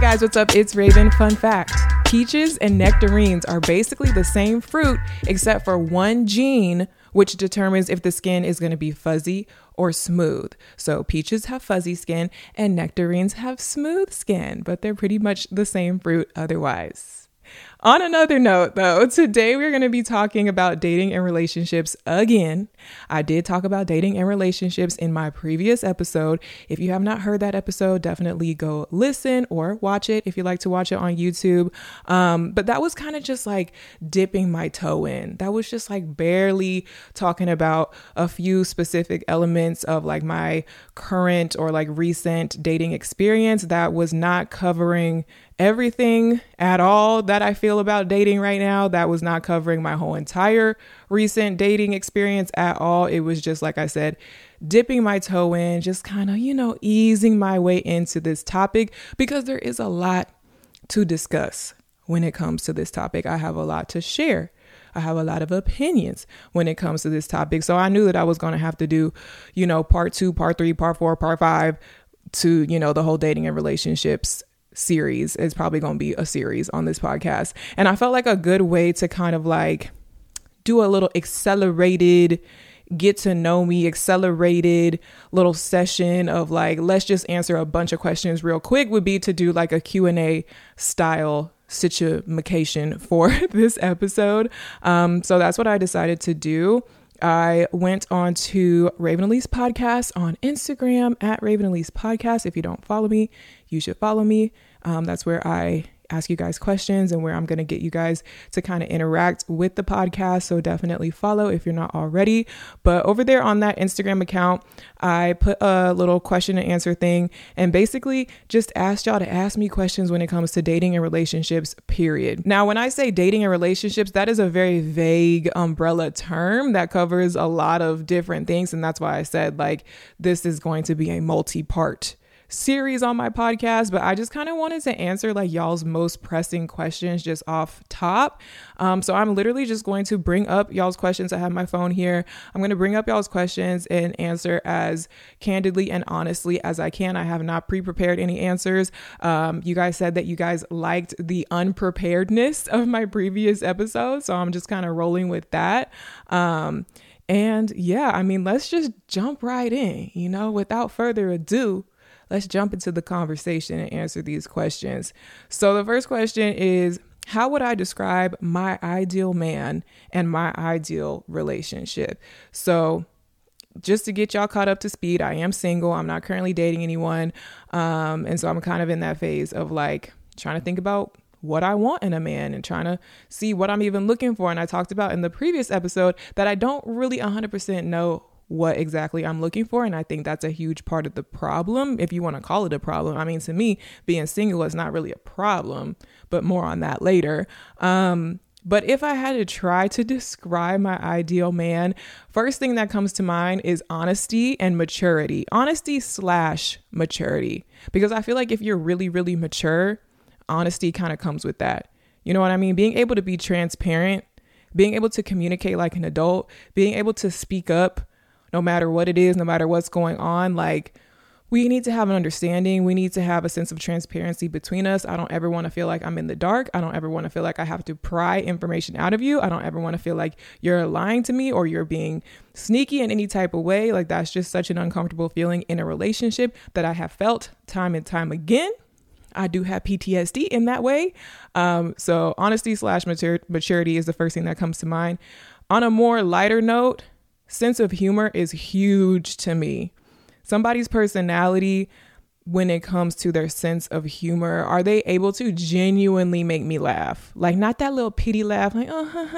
guys, what's up? It's Raven. Fun fact. Peaches and nectarines are basically the same fruit except for one gene which determines if the skin is going to be fuzzy or smooth. So peaches have fuzzy skin and nectarines have smooth skin, but they're pretty much the same fruit otherwise. On another note, though, today we're going to be talking about dating and relationships again. I did talk about dating and relationships in my previous episode. If you have not heard that episode, definitely go listen or watch it if you like to watch it on YouTube. But that was kind of just like dipping my toe in. That was just like barely talking about a few specific elements of like my current or like recent dating experience. That was not covering everything at all that I feel about dating right now. That was not covering my whole entire recent dating experience at all. It was just, like I said, dipping my toe in, just kind of, easing my way into this topic because there is a lot to discuss when it comes to this topic. I have a lot to share. I have a lot of opinions when it comes to this topic. So I knew that I was going to have to do, part 2, part 3, part 4, part 5 to, the whole dating and relationships series. Is probably going to be a series on this podcast. And I felt like a good way to kind of like do a little accelerated, get to know me, accelerated little session of like, let's just answer a bunch of questions real quick would be to do like a Q&A style situation for this episode. So that's what I decided to do. I went on to Raven Elise Podcast on Instagram at Raven Elise Podcast. If you don't follow me, you should follow me. That's where I ask you guys questions and where I'm going to get you guys to kind of interact with the podcast. So definitely follow if you're not already. But over there on that Instagram account, I put a little question and answer thing and basically just asked y'all to ask me questions when it comes to dating and relationships, period. Now, when I say dating and relationships, that is a very vague umbrella term that covers a lot of different things. And that's why I said like, this is going to be a multi-part series on my podcast, but I just kind of wanted to answer like y'all's most pressing questions just off top. So I'm literally just going to bring up y'all's questions. I have my phone here. I'm going to bring up y'all's questions and answer as candidly and honestly as I can. I have not pre-prepared any answers. You guys said that you guys liked the unpreparedness of my previous episode, so I'm just kind of rolling with that. And yeah, I mean, let's just jump right in, without further ado. Let's jump into the conversation and answer these questions. So the first question is, how would I describe my ideal man and my ideal relationship? So just to get y'all caught up to speed, I am single. I'm not currently dating anyone. And so I'm kind of in that phase of like trying to think about what I want in a man and trying to see what I'm even looking for. And I talked about in the previous episode that I don't really 100% know what exactly I'm looking for. And I think that's a huge part of the problem, if you want to call it a problem. I mean, to me, being single is not really a problem, but more on that later. But if I had to try to describe my ideal man, first thing that comes to mind is honesty and maturity. Honesty/maturity. Because I feel like if you're really, really mature, honesty kind of comes with that. You know what I mean? Being able to be transparent, being able to communicate like an adult, being able to speak up no matter what it is, no matter what's going on. Like, we need to have an understanding. We need to have a sense of transparency between us. I don't ever want to feel like I'm in the dark. I don't ever want to feel like I have to pry information out of you. I don't ever want to feel like you're lying to me or you're being sneaky in any type of way. Like, that's just such an uncomfortable feeling in a relationship that I have felt time and time again. I do have PTSD in that way. So honesty/maturity is the first thing that comes to mind. On a more lighter note, sense of humor is huge to me. Somebody's personality, when it comes to their sense of humor, are they able to genuinely make me laugh? Like, not that little pity laugh, like,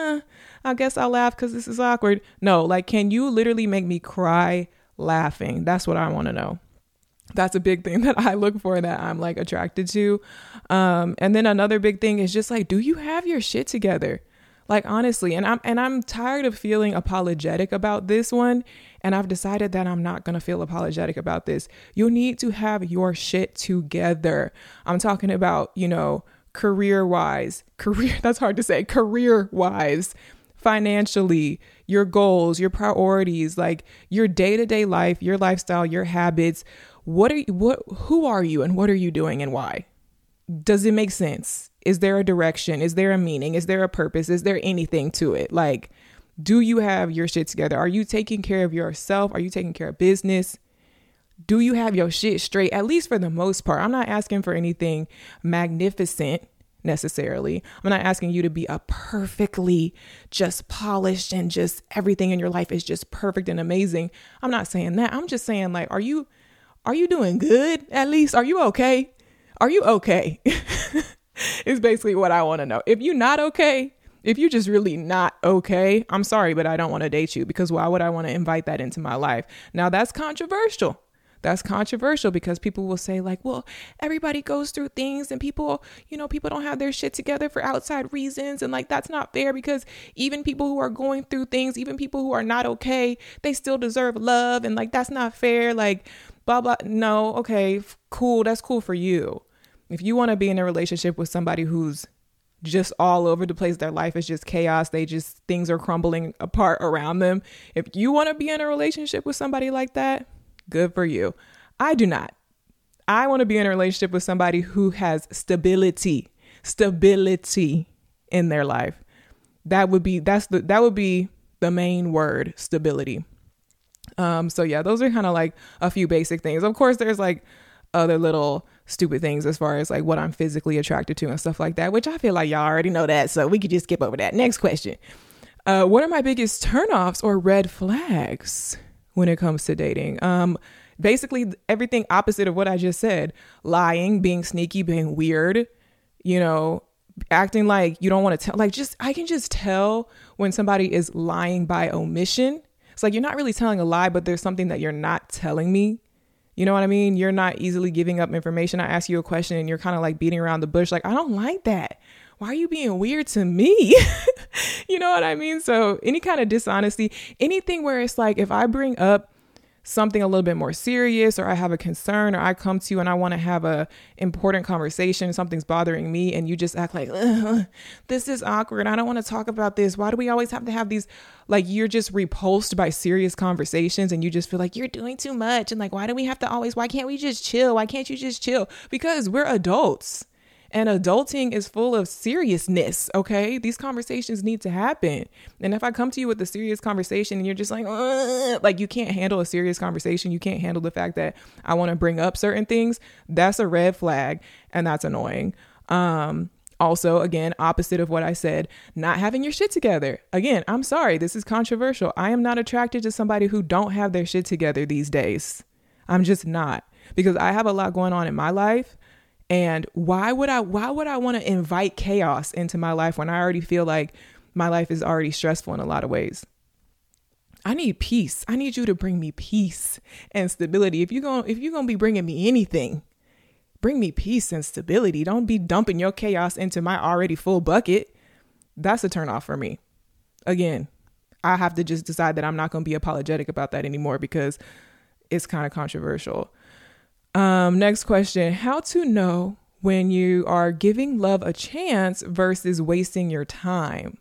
I guess I'll laugh because this is awkward. No, like, can you literally make me cry laughing? That's what I want to know. That's a big thing that I look for, that I'm like attracted to. And then another big thing is just like, do you have your shit together? Like, honestly, and I'm tired of feeling apologetic about this one. And I've decided that I'm not going to feel apologetic about this. You need to have your shit together. I'm talking about, career-wise, that's hard to say, career-wise, financially, your goals, your priorities, like your day-to-day life, your lifestyle, your habits. Who are you and what are you doing and why? does it make sense? Is there a direction? Is there a meaning? Is there a purpose? Is there anything to it? Like, do you have your shit together? Are you taking care of yourself? Are you taking care of business? Do you have your shit straight? At least for the most part. I'm not asking for anything magnificent necessarily. I'm not asking you to be a perfectly just polished and just everything in your life is just perfect and amazing. I'm not saying that. I'm just saying, like, are you doing good? At least, are you okay? Are you okay? Is basically what I want to know. If you're not okay, if you're just really not okay, I'm sorry, but I don't want to date you, because why would I want to invite that into my life? Now that's controversial. That's controversial because people will say, like, well, everybody goes through things and people don't have their shit together for outside reasons. And like, that's not fair, because even people who are going through things, even people who are not okay, they still deserve love. And like, that's not fair. Like, blah, blah. No. Okay, cool. That's cool for you. If you want to be in a relationship with somebody who's just all over the place, their life is just chaos, things are crumbling apart around them. If you want to be in a relationship with somebody like that, good for you. I do not. I want to be in a relationship with somebody who has stability in their life. That would be the main word, stability. So yeah, those are kind of like a few basic things. Of course, there's like other little stupid things as far as like what I'm physically attracted to and stuff like that, which I feel like y'all already know that, so we could just skip over that. Next question. What are my biggest turnoffs or red flags when it comes to dating? Basically everything opposite of what I just said. Lying, being sneaky, being weird, acting like you don't want to tell. Like, I can just tell when somebody is lying by omission. It's like, you're not really telling a lie, but there's something that you're not telling me. You know what I mean? You're not easily giving up information. I ask you a question and you're kind of like beating around the bush. Like, I don't like that. Why are you being weird to me? You know what I mean? So any kind of dishonesty, anything where it's like, if I bring up something a little bit more serious, or I have a concern, or I come to you and I want to have a important conversation, something's bothering me, and you just act like, this is awkward, I don't want to talk about this. Why do we always have to have these, like, you're just repulsed by serious conversations and you just feel like you're doing too much. And like, why can't we just chill? Why can't you just chill? Because we're adults. And adulting is full of seriousness, okay? These conversations need to happen. And if I come to you with a serious conversation and you're just like you can't handle a serious conversation, you can't handle the fact that I want to bring up certain things, that's a red flag, and that's annoying. Also, again, opposite of what I said, not having your shit together. Again, I'm sorry, this is controversial. I am not attracted to somebody who don't have their shit together these days. I'm just not, because I have a lot going on in my life. And why would I want to invite chaos into my life when I already feel like my life is already stressful in a lot of ways? I need peace. I need you to bring me peace and stability. If you're going to be bringing me anything, bring me peace and stability. Don't be dumping your chaos into my already full bucket. That's a turnoff for me. Again, I have to just decide that I'm not going to be apologetic about that anymore, because it's kind of controversial. Next question. How to know when you are giving love a chance versus wasting your time?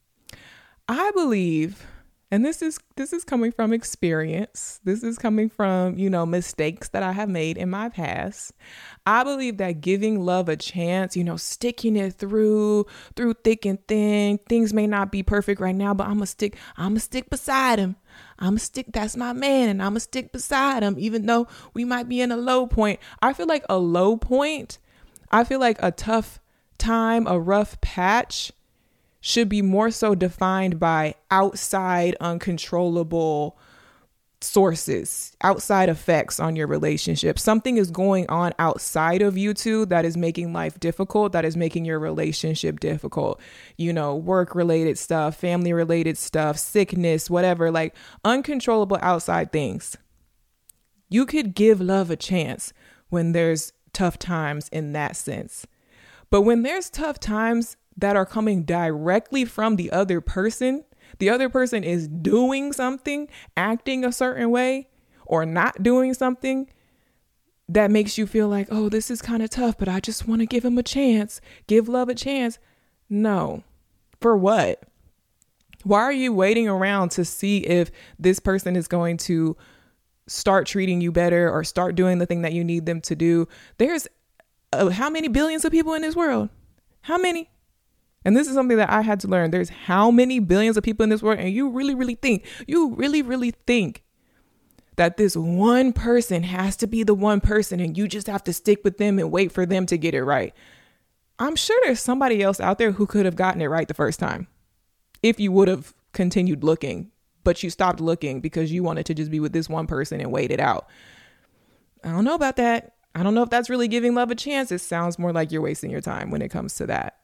I believe, and this is coming from experience. This is coming from, mistakes that I have made in my past. I believe that giving love a chance, sticking it through thick and thin. Things may not be perfect right now, but I'm gonna stick beside him. That's my man, and I'm gonna stick beside him, even though we might be in a low point. I feel like a low point, a tough time, a rough patch should be more so defined by outside uncontrollable sources, outside effects on your relationship. Something is going on outside of you two that is making life difficult, that is making your relationship difficult. Work related stuff, family related stuff, sickness, whatever, like uncontrollable outside things. You could give love a chance when there's tough times in that sense. But when there's tough times that are coming directly from the other person is doing something, acting a certain way, or not doing something that makes you feel like, oh, this is kind of tough, but I just want to give him a chance, give love a chance. No. For what? Why are you waiting around to see if this person is going to start treating you better or start doing the thing that you need them to do? There's how many billions of people in this world? How many? And this is something that I had to learn. There's how many billions of people in this world? And you really, really think that this one person has to be the one person and you just have to stick with them and wait for them to get it right. I'm sure there's somebody else out there who could have gotten it right the first time if you would have continued looking, but you stopped looking because you wanted to just be with this one person and wait it out. I don't know about that. I don't know if that's really giving love a chance. It sounds more like you're wasting your time when it comes to that.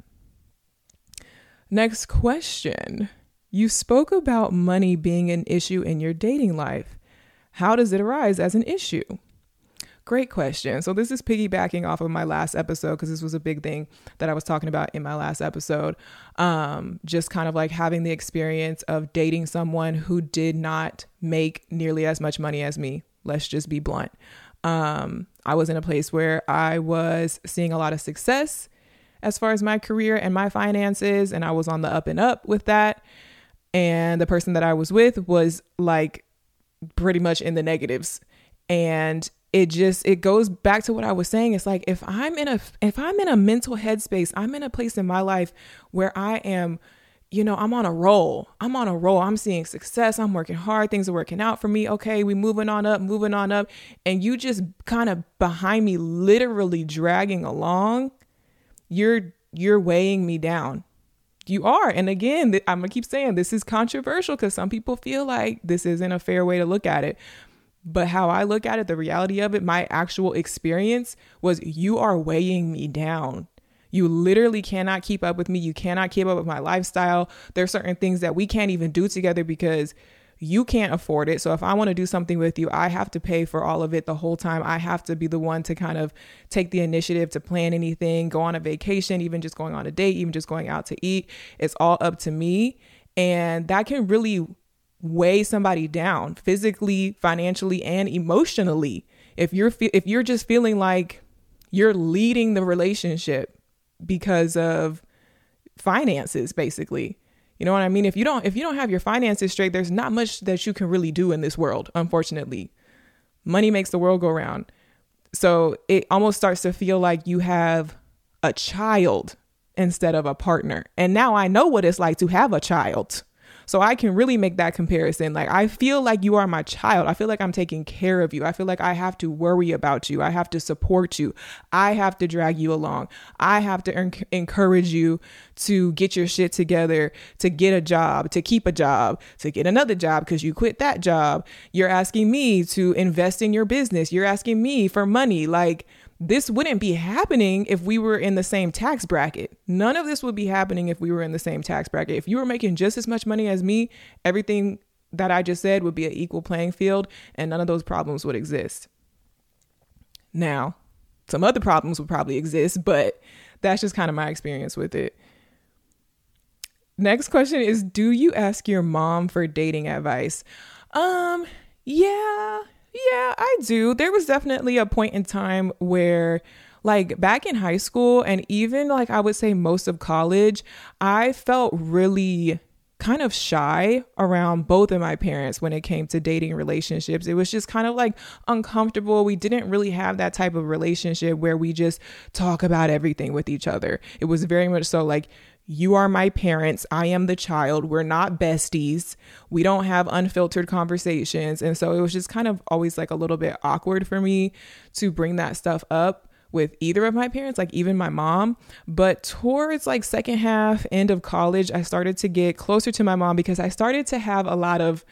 Next question. You spoke about money being an issue in your dating life. How does it arise as an issue? Great question. So this is piggybacking off of my last episode because this was a big thing that I was talking about in my last episode. Just kind of like having the experience of dating someone who did not make nearly as much money as me. Let's just be blunt. I was in a place where I was seeing a lot of success as far as my career and my finances, and I was on the up and up with that. And the person that I was with was like pretty much in the negatives. And it goes back to what I was saying. It's like, if I'm in a mental headspace, I'm in a place in my life where I am, I'm on a roll. I'm seeing success. I'm working hard. Things are working out for me. Okay. We moving on up. And you just kind of behind me, literally dragging along. You're weighing me down. You are. And again, I'm going to keep saying this is controversial because some people feel like this isn't a fair way to look at it. But how I look at it, the reality of it, my actual experience was you are weighing me down. You literally cannot keep up with me. You cannot keep up with my lifestyle. There are certain things that we can't even do together because you can't afford it. So if I want to do something with you, I have to pay for all of it the whole time. I have to be the one to kind of take the initiative to plan anything, go on a vacation, even just going on a date, even just going out to eat. It's all up to me. And that can really weigh somebody down physically, financially, and emotionally. If you're just feeling like you're leading the relationship because of finances, basically. You know what I mean? If you don't have your finances straight, there's not much that you can really do in this world, unfortunately. Money makes the world go round. So it almost starts to feel like you have a child instead of a partner. And now I know what it's like to have a child. So I can really make that comparison. Like, I feel like you are my child. I feel like I'm taking care of you. I feel like I have to worry about you. I have to support you. I have to drag you along. I have to encourage you to get your shit together, to get a job, to keep a job, to get another job because you quit that job. You're asking me to invest in your business. You're asking me for money. Like, this wouldn't be happening if we were in the same tax bracket. None of this would be happening if we were in the same tax bracket. If you were making just as much money as me, everything that I just said would be an equal playing field and none of those problems would exist. Now, some other problems would probably exist, but that's just kind of my experience with it. Next question is, do you ask your mom for dating advice? Yeah, I do. There was definitely a point in time where, like, back in high school and even like I would say most of college, I felt really kind of shy around both of my parents when it came to dating relationships. It was just kind of like uncomfortable. We didn't really have that type of relationship where we just talk about everything with each other. It was very much so like, you are my parents. I am the child. We're not besties. We don't have unfiltered conversations. And so it was just kind of always like a little bit awkward for me to bring that stuff up with either of my parents, like even my mom. But towards like second half, end of college, I started to get closer to my mom because I started to have a lot of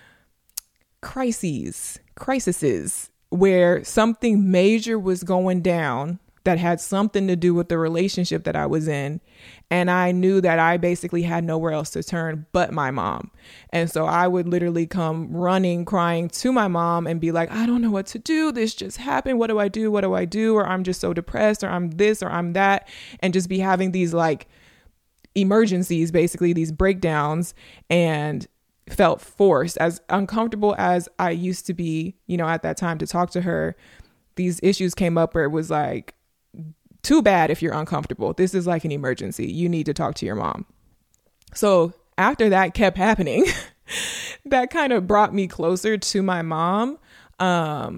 crises where something major was going down that had something to do with the relationship that I was in. And I knew that I basically had nowhere else to turn but my mom. And so I would literally come running, crying to my mom and be like, I don't know what to do. This just happened. What do I do? Or I'm just so depressed, or I'm this, or I'm that. And just be having these like emergencies, basically these breakdowns, and felt forced. As uncomfortable as I used to be, at that time to talk to her, these issues came up where it was like, too bad if you're uncomfortable. This is like an emergency. You need to talk to your mom. So after that kept happening, that kind of brought me closer to my mom. And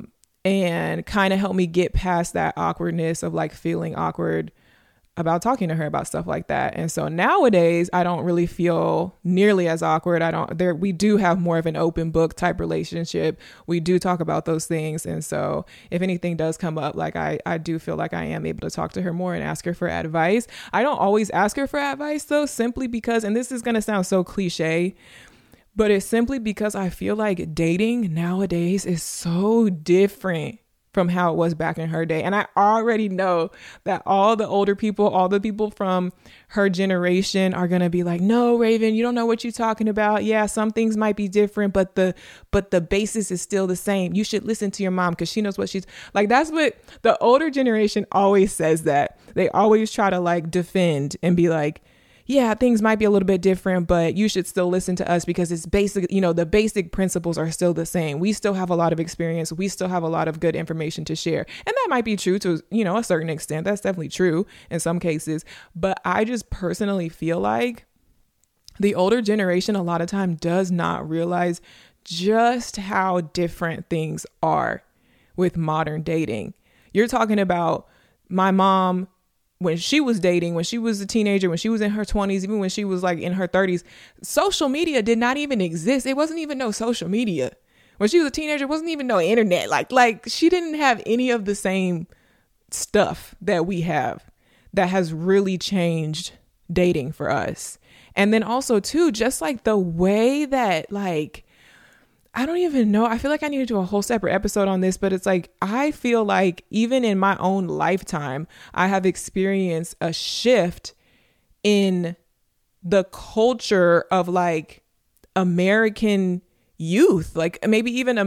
and kind of helped me get past that awkwardness of like feeling awkward about talking to her about stuff like that. And so nowadays I don't really feel nearly as awkward. We do have more of an open book type relationship. We do talk about those things. And so if anything does come up, like I do feel like I am able to talk to her more and ask her for advice. I don't always ask her for advice though, simply because, and this is going to sound so cliche, but it's simply because I feel like dating nowadays is so different from how it was back in her day. And I already know that all the older people, all the people from her generation are going to be like, no, Raven, you don't know what you're talking about. Yeah, some things might be different, but the basis is still the same. You should listen to your mom because she knows what she's like. That's what the older generation always says. That they always try to like defend and be like, yeah, things might be a little bit different, but you should still listen to us because it's basic, the basic principles are still the same. We still have a lot of experience. We still have a lot of good information to share. And that might be true to, a certain extent. That's definitely true in some cases. But I just personally feel like the older generation a lot of time does not realize just how different things are with modern dating. You're talking about my mom when she was dating, when she was a teenager, when she was in her 20s, even when she was like in her 30s, social media did not even exist. It wasn't even no social media. When she was a teenager, it wasn't even no internet. Like she didn't have any of the same stuff that we have that has really changed dating for us. And then also too, just like the way that like, I don't even know. I feel like I need to do a whole separate episode on this, but it's like, I feel like even in my own lifetime, I have experienced a shift in the culture of like American youth, like maybe even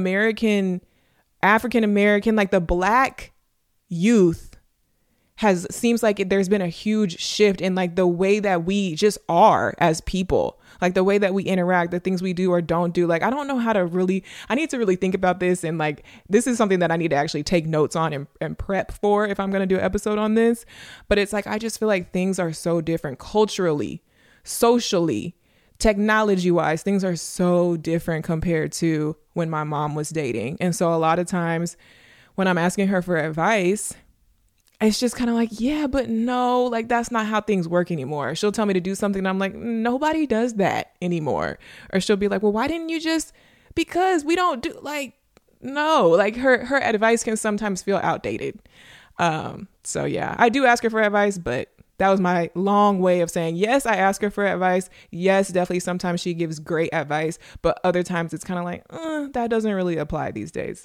African American, like the Black youth seems like there's been a huge shift in like the way that we just are as people. Like the way that we interact, the things we do or don't do. Like, I don't know how to I need to really think about this. And like, this is something that I need to actually take notes on and prep for if I'm going to do an episode on this. But it's like, I just feel like things are so different culturally, socially, technology wise. Things are so different compared to when my mom was dating. And so a lot of times when I'm asking her for advice, it's just kind of like, yeah, but no, like that's not how things work anymore. She'll tell me to do something and I'm like, nobody does that anymore. Or she'll be like, well, why didn't you because we don't do no, like her advice can sometimes feel outdated. So yeah, I do ask her for advice, but that was my long way of saying, yes, I ask her for advice. Yes, definitely. Sometimes she gives great advice, but other times it's kind of like, that doesn't really apply these days.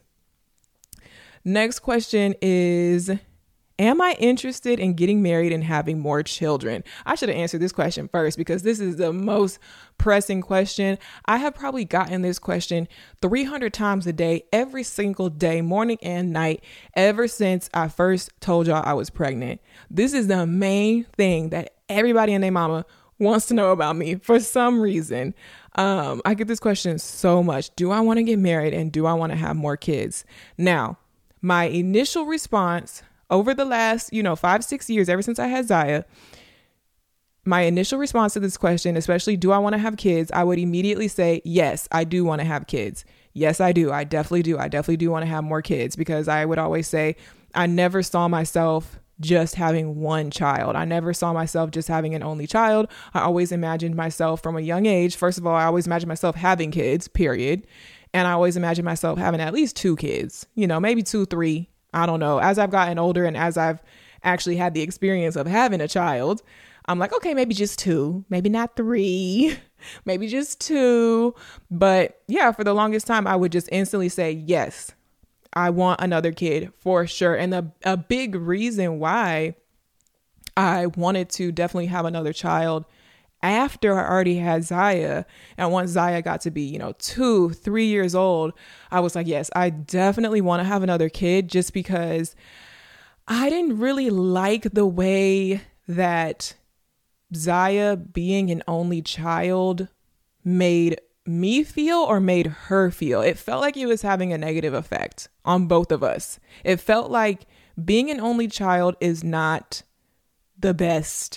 Next question is, am I interested in getting married and having more children? I should have answered this question first because this is the most pressing question. I have probably gotten this question 300 times a day, every single day, morning and night, ever since I first told y'all I was pregnant. This is the main thing that everybody and their mama wants to know about me for some reason. I get this question so much. Do I want to get married and do I want to have more kids? Now, my initial response over the last, 5-6 years, ever since I had Zaya, my initial response to this question, especially do I want to have kids, I would immediately say, yes, I do want to have kids. Yes, I do. I definitely do. I definitely do want to have more kids because I would always say I never saw myself just having one child. I never saw myself just having an only child. I always imagined myself from a young age. First of all, I always imagined myself having kids, period. And I always imagined myself having at least 2 kids, maybe 2, 3. I don't know. As I've gotten older and as I've actually had the experience of having a child, I'm like, okay, maybe just 2, maybe not 3, maybe just 2. But yeah, for the longest time, I would just instantly say, yes, I want another kid for sure. And a big reason why I wanted to definitely have another child after I already had Zaya, and once Zaya got to be, 2, 3 years old, I was like, yes, I definitely want to have another kid just because I didn't really like the way that Zaya being an only child made me feel or made her feel. It felt like it was having a negative effect on both of us. It felt like being an only child is not the best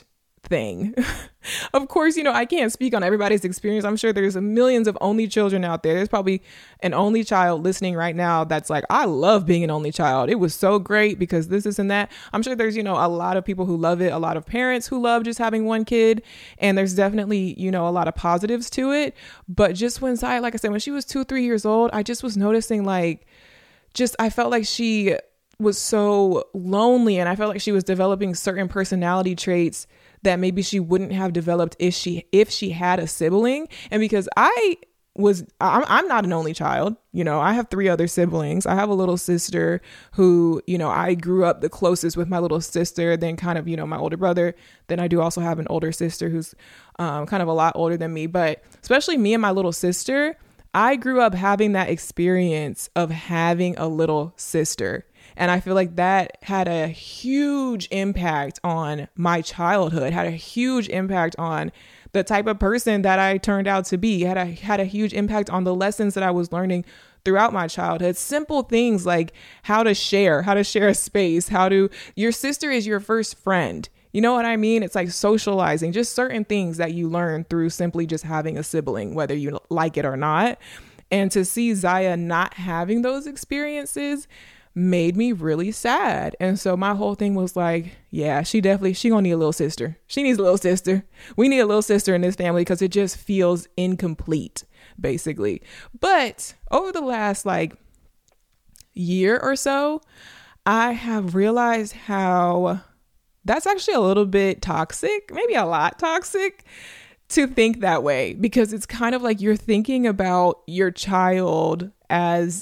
thing. Of course, I can't speak on everybody's experience. I'm sure there's millions of only children out there. There's probably an only child listening right now that's like, I love being an only child. It was so great because this and that. I'm sure there's, a lot of people who love it, a lot of parents who love just having one kid. And there's definitely, a lot of positives to it. But just when Zaya, like I said, when she was 2-3 years old, I just was noticing I felt like she was so lonely, and I felt like she was developing certain personality traits that maybe she wouldn't have developed if she had a sibling. And because I'm not an only child, I have 3 other siblings. I have a little sister who, I grew up the closest with my little sister, then kind of, my older brother. Then I do also have an older sister who's kind of a lot older than me. But especially me and my little sister, I grew up having that experience of having a little sister. And I feel like that had a huge impact on my childhood, had a huge impact on the type of person that I turned out to be, had a huge impact on the lessons that I was learning throughout my childhood. Simple things like how to share a space, your sister is your first friend. You know what I mean? It's like socializing, just certain things that you learn through simply just having a sibling, whether you like it or not. And to see Zaya not having those experiences made me really sad. And so my whole thing was like, yeah, she gonna need a little sister. She needs a little sister. We need a little sister in this family because it just feels incomplete, basically. But over the last year or so, I have realized how that's actually a little bit toxic, maybe a lot toxic, to think that way, because it's kind of like you're thinking about your child as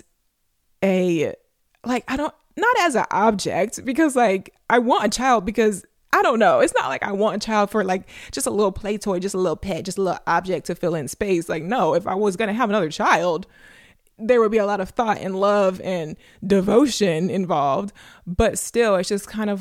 not as an object, because I want a child because I don't know. It's not like I want a child for just a little play toy, just a little pet, just a little object to fill in space. No, if I was going to have another child, there would be a lot of thought and love and devotion involved. But still, it's just kind of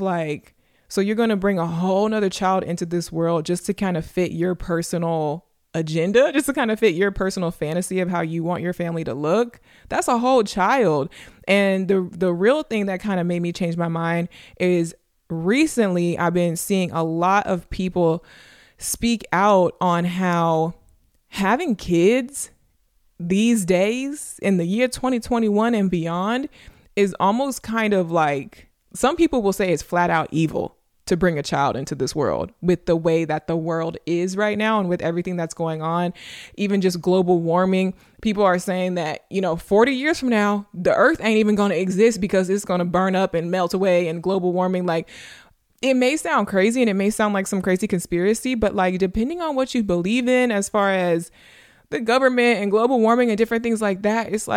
so you're going to bring a whole nother child into this world just to kind of fit your personal agenda, just to kind of fit your personal fantasy of how you want your family to look. That's a whole child. And the real thing that kind of made me change my mind is recently I've been seeing a lot of people speak out on how having kids these days in the year 2021 and beyond is almost kind of some people will say it's flat out evil to bring a child into this world with the way that the world is right now and with everything that's going on, even just global warming. People are saying that, 40 years from now, the earth ain't even going to exist because it's going to burn up and melt away, and global warming, it may sound crazy and it may sound like some crazy conspiracy, but depending on what you believe in as far as the government and global warming and different things like that, it's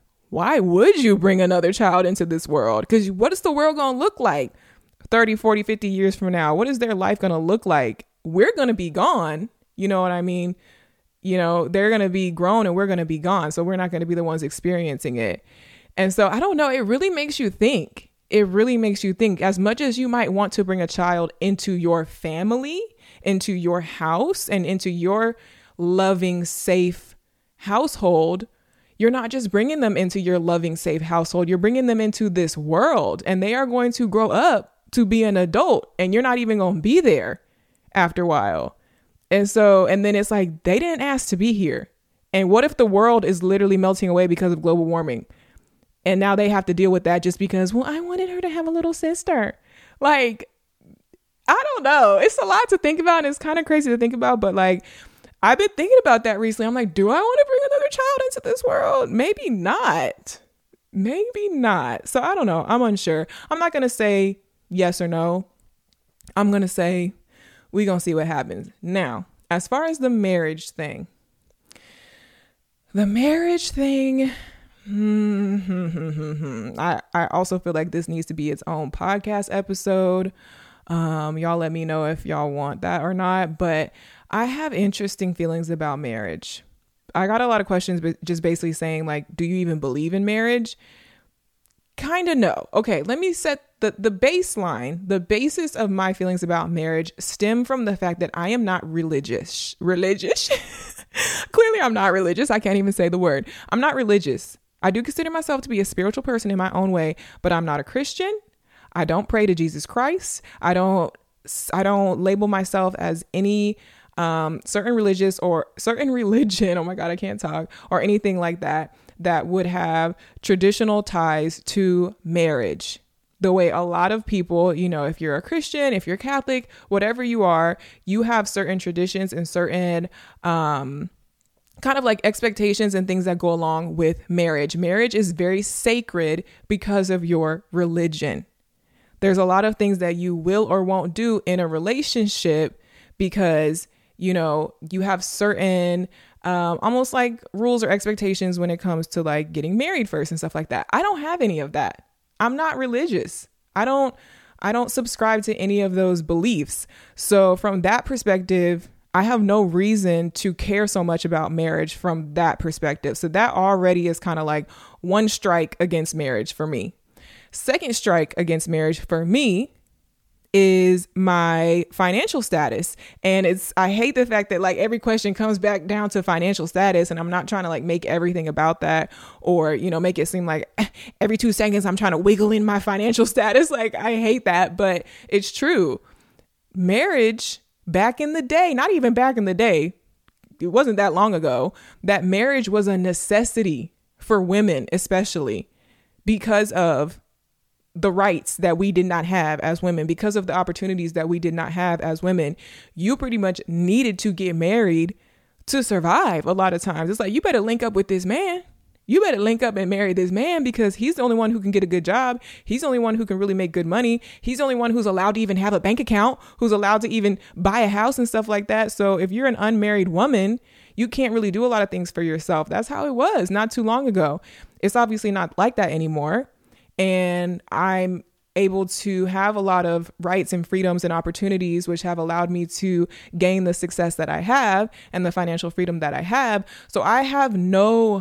why would you bring another child into this world? Because what is the world going to look like 30, 40, 50 years from now? What is their life going to look like? We're going to be gone. You know what I mean? They're going to be grown and we're going to be gone. So we're not going to be the ones experiencing it. And so I don't know. It really makes you think. It really makes you think. As much as you might want to bring a child into your family, into your house, and into your loving, safe household, you're not just bringing them into your loving, safe household. You're bringing them into this world, and they are going to grow up to be an adult, and you're not even going to be there after a while. And then it's they didn't ask to be here. And what if the world is literally melting away because of global warming? And now they have to deal with that just because, I wanted her to have a little sister. I don't know. It's a lot to think about, and it's kind of crazy to think about, but I've been thinking about that recently. I'm do I want to bring another child into this world? Maybe not. Maybe not. So I don't know. I'm unsure. I'm not going to say yes or no. I'm going to say we're going to see what happens. Now, as far as the marriage thing, I also feel like this needs to be its own podcast episode. Y'all let me know if y'all want that or not, but I have interesting feelings about marriage. I got a lot of questions, but just basically saying do you even believe in marriage? Kind of no. Okay, let me set the baseline. The basis of my feelings about marriage stem from the fact that I am not religious. Clearly I'm not religious. I can't even say the word. I'm not religious. I do consider myself to be a spiritual person in my own way, but I'm not a Christian. I don't pray to Jesus Christ. I don't I don't label myself as any certain religion. Oh my God, I can't talk, or anything like that would have traditional ties to marriage. The way a lot of people, if you're a Christian, if you're Catholic, whatever you are, you have certain traditions and certain kind of like expectations and things that go along with marriage. Marriage is very sacred because of your religion. There's a lot of things that you will or won't do in a relationship because, you have certain almost like rules or expectations when it comes to like getting married first and stuff like that. I don't have any of that. I'm not religious. I don't subscribe to any of those beliefs. So from that perspective, I have no reason to care so much about marriage from that perspective. So that already is kind of like one strike against marriage for me. Second strike against marriage for me is my financial status. And I hate the fact that like every question comes back down to financial status, and I'm not trying to like make everything about that or, make it seem like every 2 seconds I'm trying to wiggle in my financial status. Like I hate that, but it's true. Marriage back in the day, not even back in the day, it wasn't that long ago, that marriage was a necessity for women, especially because of the rights that we did not have as women, because of the opportunities that we did not have as women. You pretty much needed to get married to survive. A lot of times it's like, you better link up with this man. You better link up and marry this man because he's the only one who can get a good job. He's the only one who can really make good money. He's the only one who's allowed to even have a bank account, who's allowed to even buy a house and stuff like that. So if you're an unmarried woman, you can't really do a lot of things for yourself. That's how it was not too long ago. It's obviously not like that anymore. And I'm able to have a lot of rights and freedoms and opportunities, which have allowed me to gain the success that I have and the financial freedom that I have. So I have no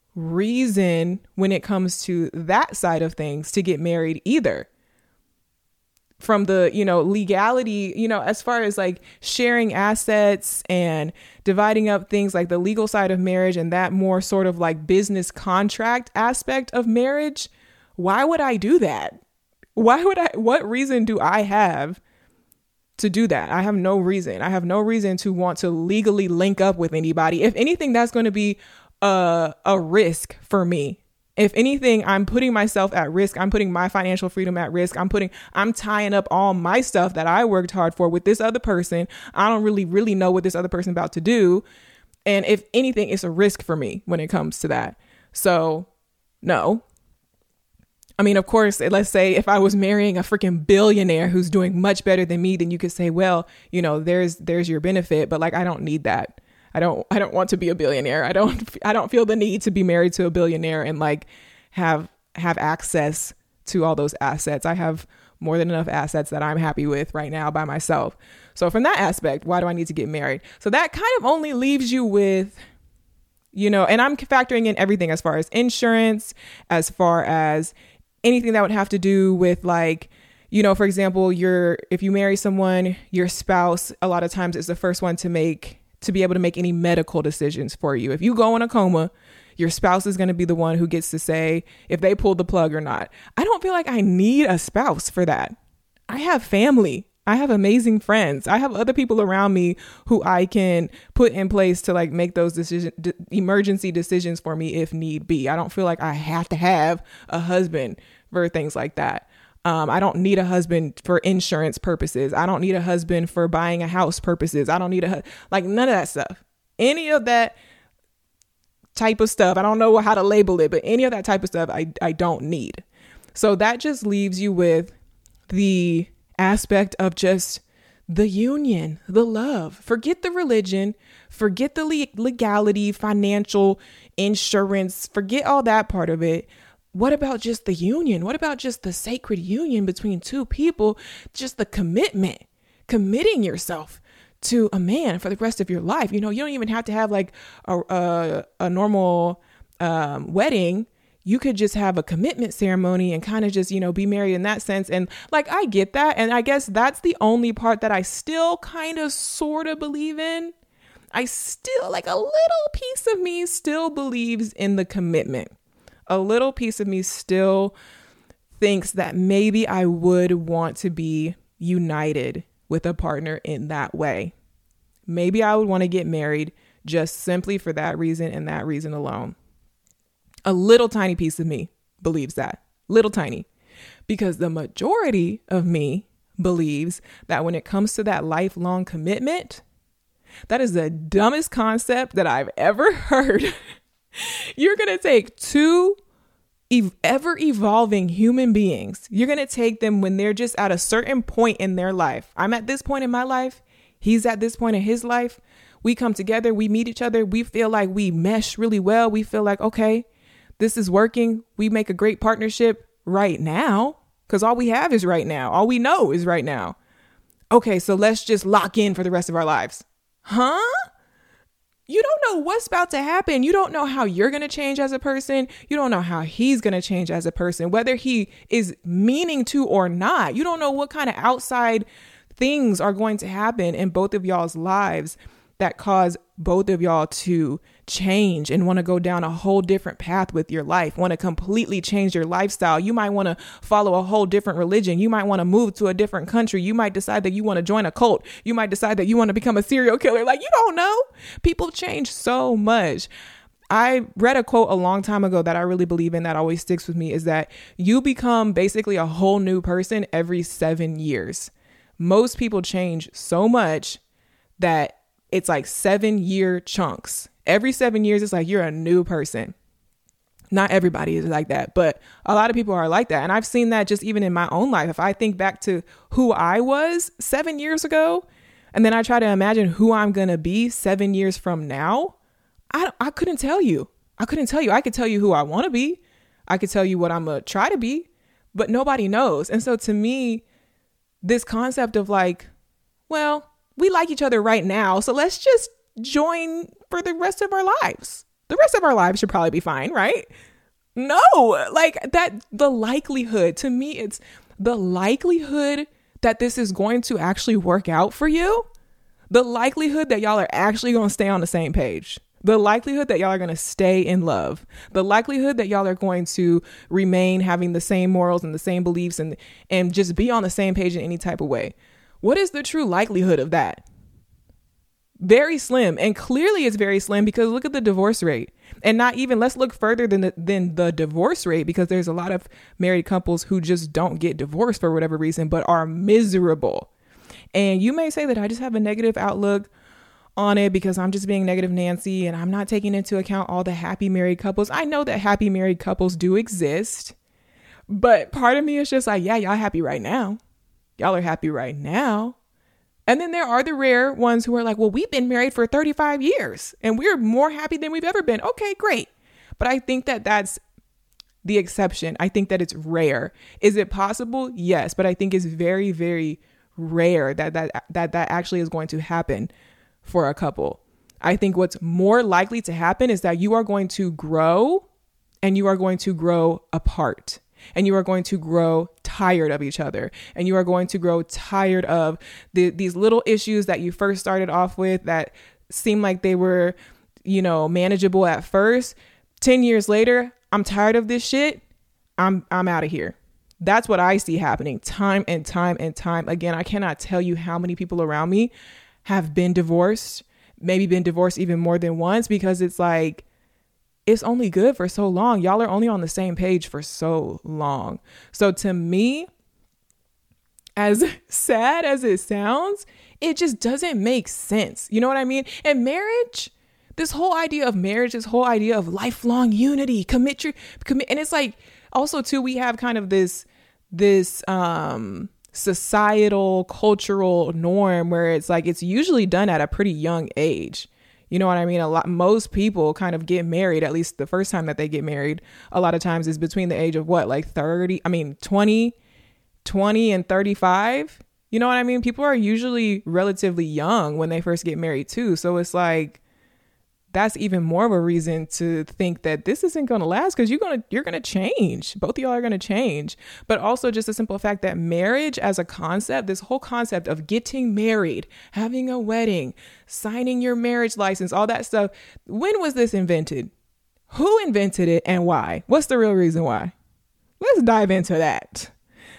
reason when it comes to that side of things to get married either. From the, legality, as far as like sharing assets and dividing up things, like the legal side of marriage and that more sort of like business contract aspect of marriage. Why would I do that? What reason do I have to do that? I have no reason. I have no reason to want to legally link up with anybody. If anything, that's going to be a risk for me. If anything, I'm putting myself at risk. I'm putting my financial freedom at risk. I'm tying up all my stuff that I worked hard for with this other person. I don't really know what this other person about to do. And if anything, it's a risk for me when it comes to that. So no. I mean, of course, let's say if I was marrying a freaking billionaire who's doing much better than me, then you could say, well, there's your benefit. But like, I don't need that. I don't want to be a billionaire. I don't feel the need to be married to a billionaire and like have access to all those assets. I have more than enough assets that I'm happy with right now by myself. So from that aspect, why do I need to get married? So that kind of only leaves you with, and I'm factoring in everything as far as insurance, as far as anything that would have to do with like, for example, if you marry someone, your spouse, a lot of times is the first one to be able to make any medical decisions for you. If you go in a coma, your spouse is going to be the one who gets to say if they pulled the plug or not. I don't feel like I need a spouse for that. I have family. I have amazing friends. I have other people around me who I can put in place to like make those emergency decisions for me if need be. I don't feel like I have to have a husband for things like that. I don't need a husband for insurance purposes. I don't need a husband for buying a house purposes. I don't need like none of that stuff. Any of that type of stuff. I don't know how to label it, but any of that type of stuff I don't need. So that just leaves you with the aspect of just the union, the love. Forget the religion, forget the legality, financial, insurance, forget all that part of it. What about just the union? What about just the sacred union between two people? Just the committing yourself to a man for the rest of your life. You don't even have to have like a normal wedding. You could just have a commitment ceremony and kind of just, be married in that sense. And like, I get that. And I guess that's the only part that I still kind of sort of believe in. I still, like, a little piece of me still believes in the commitment. A little piece of me still thinks that maybe I would want to be united with a partner in that way. Maybe I would want to get married just simply for that reason and that reason alone. A little tiny piece of me believes that. Little tiny. Because the majority of me believes that when it comes to that lifelong commitment, that is the dumbest concept that I've ever heard. You're going to take two ever evolving human beings. You're going to take them when they're just at a certain point in their life. I'm at this point in my life. He's at this point in his life. We come together. We meet each other. We feel like we mesh really well. We feel like, okay, this is working. We make a great partnership right now because all we have is right now. All we know is right now. Okay, so let's just lock in for the rest of our lives. Huh? You don't know what's about to happen. You don't know how you're going to change as a person. You don't know how he's going to change as a person, whether he is meaning to or not. You don't know what kind of outside things are going to happen in both of y'all's lives that cause both of y'all to change and want to go down a whole different path with your life, want to completely change your lifestyle. You might want to follow a whole different religion. You might want to move to a different country. You might decide that you want to join a cult. You might decide that you want to become a serial killer. Like, you don't know. People change so much. I read a quote a long time ago that I really believe in that always sticks with me is that you become basically a whole new person every 7 years. Most people change so much that it's like 7-year chunks. Every 7 years, it's like you're a new person. Not everybody is like that, but a lot of people are like that. And I've seen that just even in my own life. If I think back to who I was 7 years ago, and then I try to imagine who I'm going to be 7 years from now, I couldn't tell you. I couldn't tell you. I could tell you who I want to be. I could tell you what I'm going to try to be, but nobody knows. And so to me, this concept of like, well, we like each other right now, so let's just join for the rest of our lives. The rest of our lives should probably be fine, right? No, like that, the likelihood, to me, it's the likelihood that this is going to actually work out for you. The likelihood that y'all are actually going to stay on the same page. The likelihood that y'all are going to stay in love. The likelihood that y'all are going to remain having the same morals and the same beliefs and just be on the same page in any type of way. What is the true likelihood of that? Very slim. And clearly it's very slim because look at the divorce rate. And not even, let's look further than the divorce rate, because there's a lot of married couples who just don't get divorced for whatever reason, but are miserable. And you may say that I just have a negative outlook on it because I'm just being negative Nancy and I'm not taking into account all the happy married couples. I know that happy married couples do exist, but part of me is just like, yeah, y'all happy right now. Y'all are happy right now. And then there are the rare ones who are like, well, we've been married for 35 years and we're more happy than we've ever been. Okay, great. But I think that that's the exception. I think that it's rare. Is it possible? Yes. But I think it's very, very rare that actually is going to happen for a couple. I think what's more likely to happen is that you are going to grow and you are going to grow apart. And you are going to grow tired of each other. And you are going to grow tired of these little issues that you first started off with that seemed like they were, manageable at first. 10 years later, I'm tired of this shit. I'm out of here. That's what I see happening time and time and time again. I cannot tell you how many people around me have been divorced, maybe been divorced even more than once, because it's like, it's only good for so long. Y'all are only on the same page for so long. So to me, as sad as it sounds, it just doesn't make sense. You know what I mean? And marriage, this whole idea of marriage, this whole idea of lifelong unity, commit. And it's like, also too, we have kind of this societal, cultural norm where it's like, it's usually done at a pretty young age. You know what I mean? Most people kind of get married, at least the first time that they get married, a lot of times is between the age of 20 and 35. You know what I mean? People are usually relatively young when they first get married too. So it's like, that's even more of a reason to think that this isn't going to last, because you're going to change. Both of y'all are going to change. But also just the simple fact that marriage as a concept, this whole concept of getting married, having a wedding, signing your marriage license, all that stuff. When was this invented? Who invented it and why? What's the real reason why? Let's dive into that.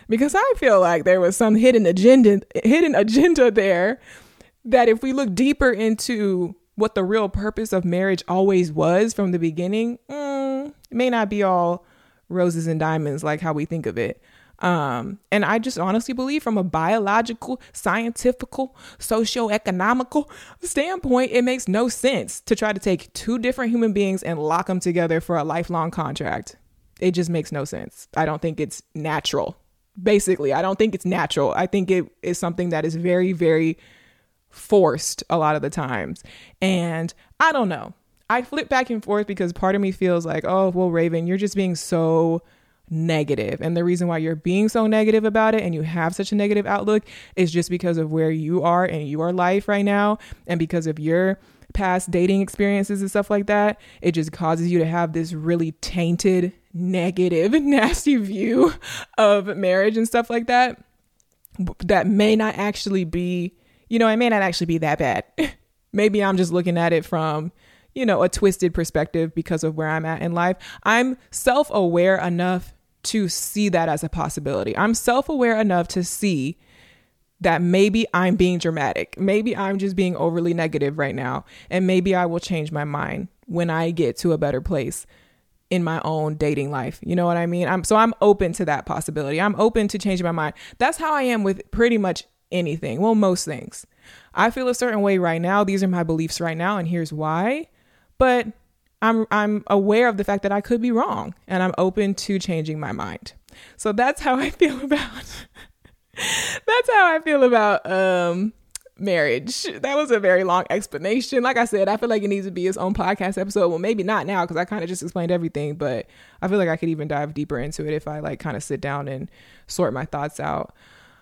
because I feel like there was some hidden agenda there, that if we look deeper into what the real purpose of marriage always was from the beginning, it may not be all roses and diamonds like how we think of it. And I just honestly believe from a biological, scientific, socio-economical standpoint, it makes no sense to try to take two different human beings and lock them together for a lifelong contract. It just makes no sense. I don't think it's natural. Basically, I don't think it's natural. I think it is something that is very, very forced a lot of the times. And I don't know. I flip back and forth because part of me feels like, oh, well, Raven, you're just being so negative. And the reason why you're being so negative about it and you have such a negative outlook is just because of where you are in your life right now. And because of your past dating experiences and stuff like that, it just causes you to have this really tainted, negative, nasty view of marriage and stuff like that. That may not actually be, it may not actually be that bad. Maybe I'm just looking at it from, a twisted perspective because of where I'm at in life. I'm self-aware enough to see that as a possibility. I'm self-aware enough to see that maybe I'm being dramatic. Maybe I'm just being overly negative right now. And maybe I will change my mind when I get to a better place in my own dating life. You know what I mean? I'm open to that possibility. I'm open to changing my mind. That's how I am with pretty much anything. Well, most things. I feel a certain way right now. These are my beliefs right now. And here's why. But I'm aware of the fact that I could be wrong, and I'm open to changing my mind. So that's how I feel about marriage. That was a very long explanation. Like I said, I feel like it needs to be its own podcast episode. Well, maybe not now because I kind of just explained everything, but I feel like I could even dive deeper into it if I kind of sit down and sort my thoughts out.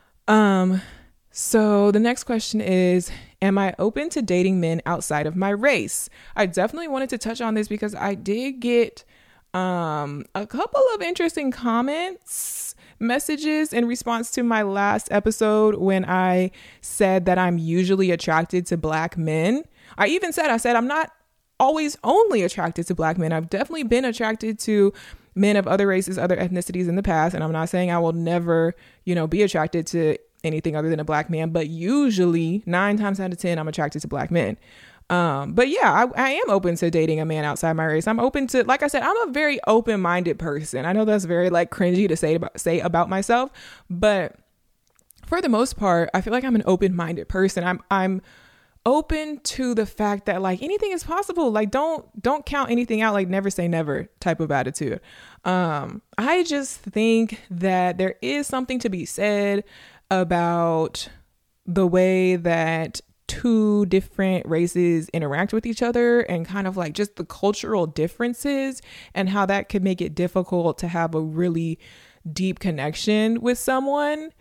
So the next question is, am I open to dating men outside of my race? I definitely wanted to touch on this because I did get a couple of interesting messages in response to my last episode when I said that I'm usually attracted to Black men. I said I'm not always only attracted to Black men. I've definitely been attracted to men of other races, other ethnicities in the past. And I'm not saying I will never, be attracted to anything other than a Black man, but usually 9 times out of 10, I'm attracted to Black men. But yeah, I am open to dating a man outside my race. I'm open to, like I said, I'm a very open-minded person. I know that's very cringy to say about myself, but for the most part, I feel like I'm an open-minded person. I'm open to the fact that anything is possible. Don't count anything out, never say never type of attitude. I just think that there is something to be said about the way that two different races interact with each other and kind of just the cultural differences and how that could make it difficult to have a really deep connection with someone.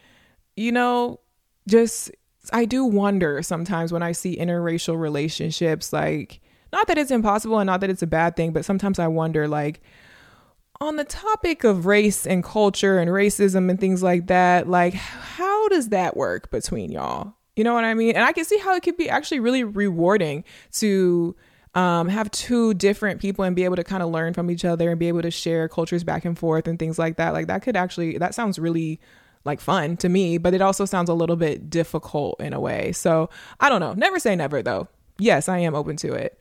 I do wonder sometimes when I see interracial relationships, not that it's impossible and not that it's a bad thing, but sometimes I wonder, on the topic of race and culture and racism and things like that, how does that work between y'all? You know what I mean? And I can see how it could be actually really rewarding to have two different people and be able to kind of learn from each other and be able to share cultures back and forth and things like that. That sounds really fun to me, but it also sounds a little bit difficult in a way. So I don't know. Never say never though. Yes, I am open to it.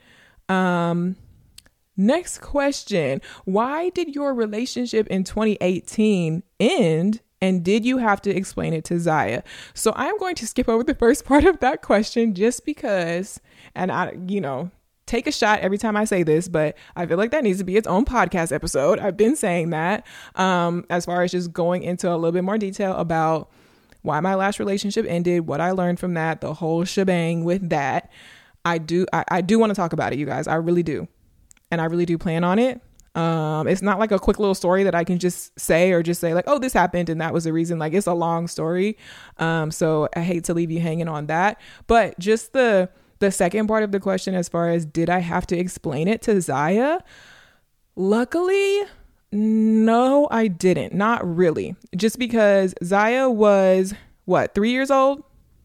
Next question. Why did your relationship in 2018 end? And did you have to explain it to Zaya? So I'm going to skip over the first part of that question just because, and take a shot every time I say this, but I feel like that needs to be its own podcast episode. I've been saying that as far as just going into a little bit more detail about why my last relationship ended, what I learned from that, the whole shebang with that. I do want to talk about it, you guys. I really do. And I really do plan on it. It's not a quick little story that I can just say oh, this happened and that was the reason. It's a long story. So I hate to leave you hanging on that, but just the second part of the question, as far as did I have to explain it to Zaya? Luckily, no, I didn't. Not really. Just because Zaya was 3 years old?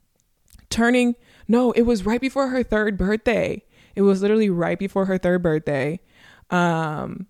No, it was right before her 3rd birthday. It was literally right before her 3rd birthday.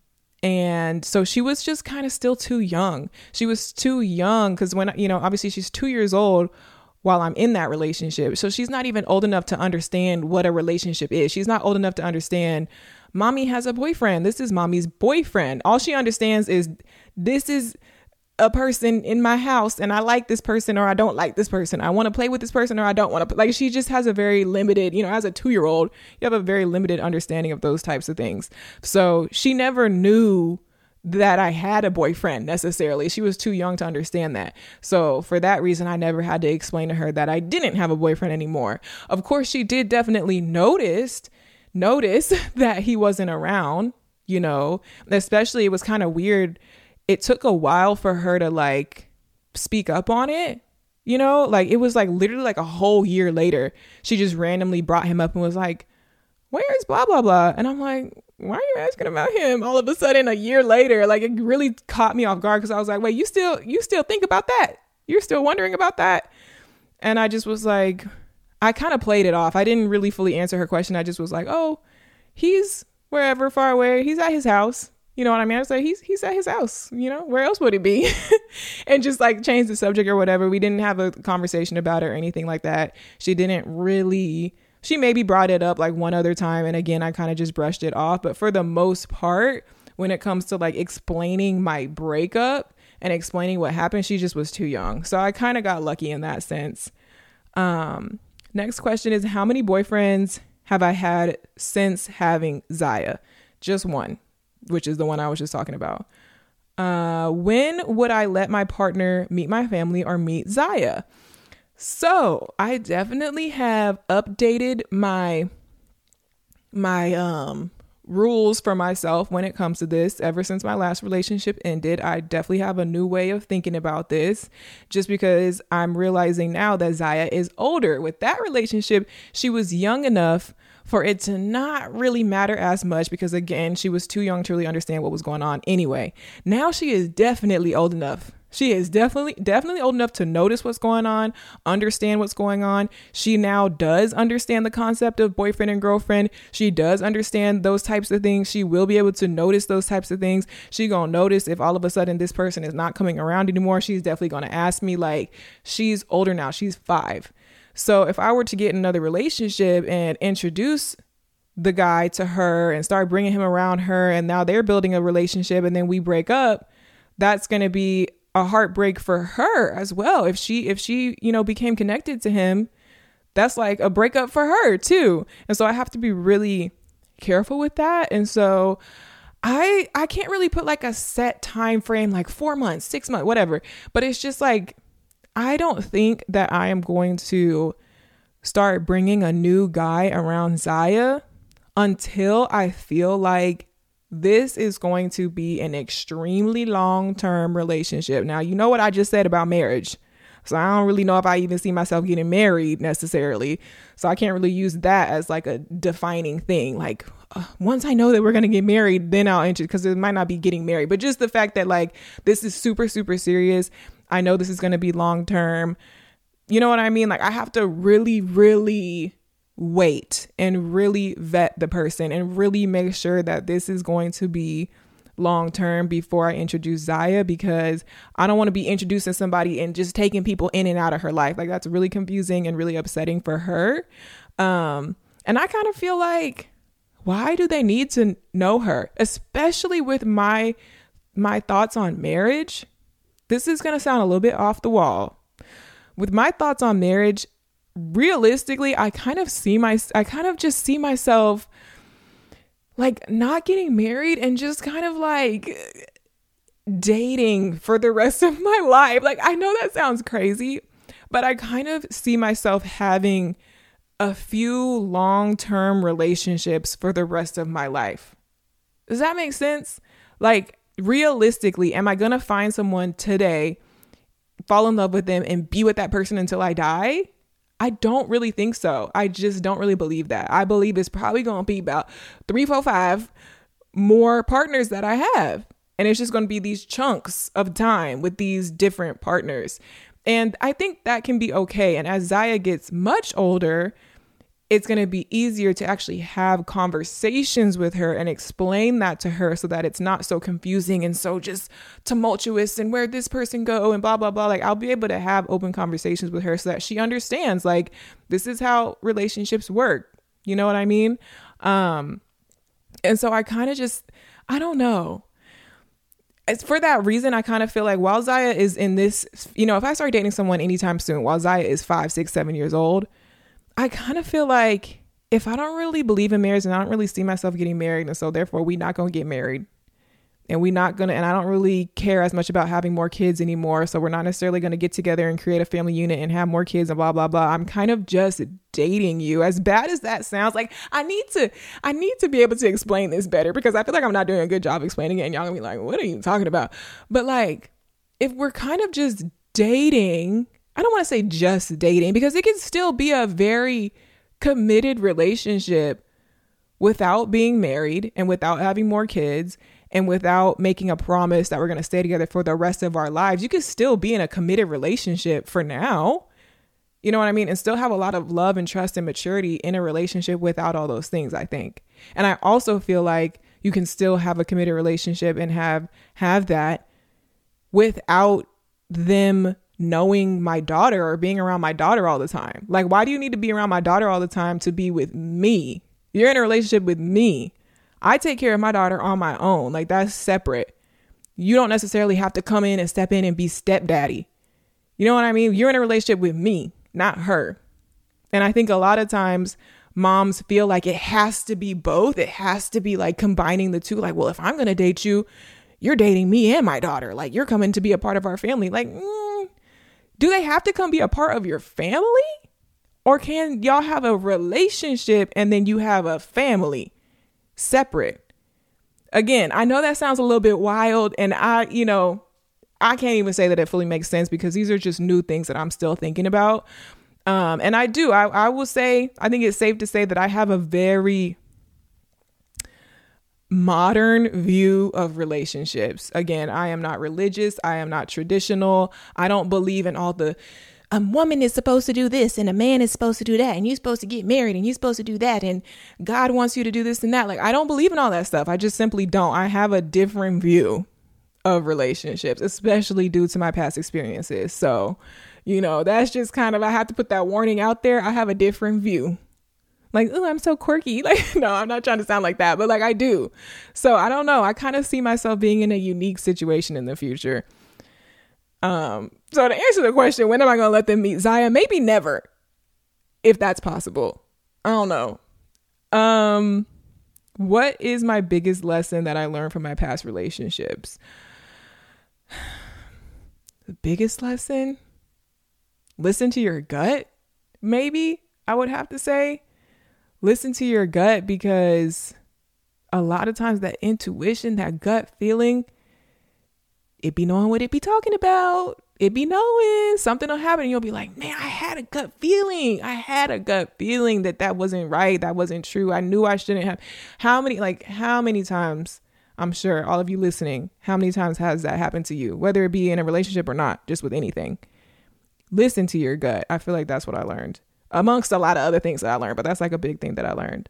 And so she was just kind of still too young. She was too young because when, obviously she's 2 years old while I'm in that relationship. So she's not even old enough to understand what a relationship is. She's not old enough to understand mommy has a boyfriend. This is mommy's boyfriend. All she understands is this is a person in my house and I like this person or I don't like this person. I want to play with this person or I don't want to. Like, she just has a very limited, as a 2-year-old, you have a very limited understanding of those types of things. So she never knew that I had a boyfriend necessarily. She was too young to understand that. So for that reason, I never had to explain to her that I didn't have a boyfriend anymore. Of course, she did definitely notice that he wasn't around, especially it was kind of weird. It took a while for her to like speak up on it, like it was like literally like a whole year later. She just randomly brought him up and was like, where's blah, blah, blah. And I'm like, why are you asking about him all of a sudden a year later? Like, it really caught me off guard because I was like, wait, you still think about that? You're still wondering about that? And I just was like, I kind of played it off. I didn't really fully answer her question. I just was like, oh, he's wherever far away. He's at his house. You know what I mean? I was like, he's at his house, where else would he be? And just like change the subject or whatever. We didn't have a conversation about it or anything like that. She maybe brought it up like one other time. And again, I kind of just brushed it off. But for the most part, when it comes to like explaining my breakup and explaining what happened, she just was too young. So I kind of got lucky in that sense. Next question is, how many boyfriends have I had since having Zaya? Just one, which is the one I was just talking about. When would I let my partner meet my family or meet Zaya? So I definitely have updated my rules for myself when it comes to this. Ever since my last relationship ended, I definitely have a new way of thinking about this, just because I'm realizing now that Zaya is older. With that relationship, she was young enough for it to not really matter as much because, again, she was too young to really understand what was going on anyway. Now she is definitely old enough. She is definitely old enough to notice what's going on, understand what's going on. She now does understand the concept of boyfriend and girlfriend. She does understand those types of things. She will be able to notice those types of things. She gonna notice if all of a sudden this person is not coming around anymore. She's definitely gonna ask me. Like, she's older now. She's 5. So if I were to get in another relationship and introduce the guy to her and start bringing him around her, and now they're building a relationship and then we break up, that's going to be a heartbreak for her as well. If she, became connected to him, that's like a breakup for her too. And so I have to be really careful with that. And so I can't really put like a set time frame, like 4 months, 6 months, whatever. But it's just like, I don't think that I am going to start bringing a new guy around Zaya until I feel like this is going to be an extremely long-term relationship. Now, you know what I just said about marriage. So I don't really know if I even see myself getting married necessarily. So I can't really use that as like a defining thing. Like, once I know that we're going to get married, then I'll enter, because it might not be getting married. But just the fact that like this is super, super serious. I know this is going to be long term. You know what I mean? Like, I have to really, really wait and really vet the person and really make sure that this is going to be long term before I introduce Zaya, because I don't want to be introducing somebody and just taking people in and out of her life. Like, that's really confusing and really upsetting for her. And I kind of feel like, why do they need to know her? Especially with my thoughts on marriage. This is going to sound a little bit off the wall. With my thoughts on marriage, realistically, I kind of just see myself like not getting married and just kind of like dating for the rest of my life. Like, I know that sounds crazy, but I kind of see myself having a few long-term relationships for the rest of my life. Does that make sense? Like, realistically, am I going to find someone today, fall in love with them, and be with that person until I die? I don't really think so. I just don't really believe that. I believe it's probably going to be about 3, 4, 5 more partners that I have. And it's just going to be these chunks of time with these different partners. And I think that can be okay. And as Zaya gets much older, it's going to be easier to actually have conversations with her and explain that to her so that it's not so confusing and so just tumultuous and where'd this person go and blah, blah, blah. Like I'll be able to have open conversations with her so that she understands like this is how relationships work. You know what I mean? And so I kind of just, I don't know. It's for that reason, I kind of feel like while Zaya is in this, you know, if I start dating someone anytime soon, while Zaya is 5, 6, 7 years old, I kind of feel like if I don't really believe in marriage and I don't really see myself getting married, and so therefore we not going to get married and we not going to, and I don't really care as much about having more kids anymore. So we're not necessarily going to get together and create a family unit and have more kids and blah, blah, blah. I'm kind of just dating you. As bad as that sounds, like I need to be able to explain this better because I feel like I'm not doing a good job explaining it and y'all gonna be like, what are you talking about? But like, if we're kind of just dating, I don't want to say just dating because it can still be a very committed relationship without being married and without having more kids and without making a promise that we're going to stay together for the rest of our lives. You could still be in a committed relationship for now, you know what I mean? And still have a lot of love and trust and maturity in a relationship without all those things, I think. And I also feel like you can still have a committed relationship and have that without them knowing my daughter or being around my daughter all the time. Like, why do you need to be around my daughter all the time to be with me? You're in a relationship with me. I take care of my daughter on my own. Like, that's separate. You don't necessarily have to come in and step in and be stepdaddy. You know what I mean? You're in a relationship with me, not her. And I think a lot of times moms feel like it has to be both. It has to be like combining the two. Like, well, if I'm going to date you, you're dating me and my daughter. Like, you're coming to be a part of our family. Like, do they have to come be a part of your family? Or can y'all have a relationship and then you have a family separate? Again, I know that sounds a little bit wild, and I can't even say that it fully makes sense because these are just new things that I'm still thinking about. And I will say, I think it's safe to say that I have a very modern view of relationships. Again, I am not religious. I am not traditional. I don't believe in all the a woman is supposed to do this and a man is supposed to do that and you're supposed to get married and you're supposed to do that and God wants you to do this and that. Like, I don't believe in all that stuff. I just simply don't. I have a different view of relationships, especially due to my past experiences. So, that's just kind of, I have to put that warning out there. I have a different view. Like, oh, I'm so quirky. Like, no, I'm not trying to sound like that, but like I do. So I don't know. I kind of see myself being in a unique situation in the future. So to answer the question, when am I going to let them meet Zaya? Maybe never, if that's possible. I don't know. What is my biggest lesson that I learned from my past relationships? The biggest lesson? Listen to your gut. Maybe I would have to say listen to your gut, because a lot of times that intuition, that gut feeling, it be knowing what it be talking about. It be knowing something will happen and you'll be like, man, I had a gut feeling. I had a gut feeling that wasn't right. That wasn't true. I knew I shouldn't have. How many times, I'm sure all of you listening, how many times has that happened to you? Whether it be in a relationship or not, just with anything. Listen to your gut. I feel like that's what I learned, amongst a lot of other things that I learned, but that's like a big thing that I learned.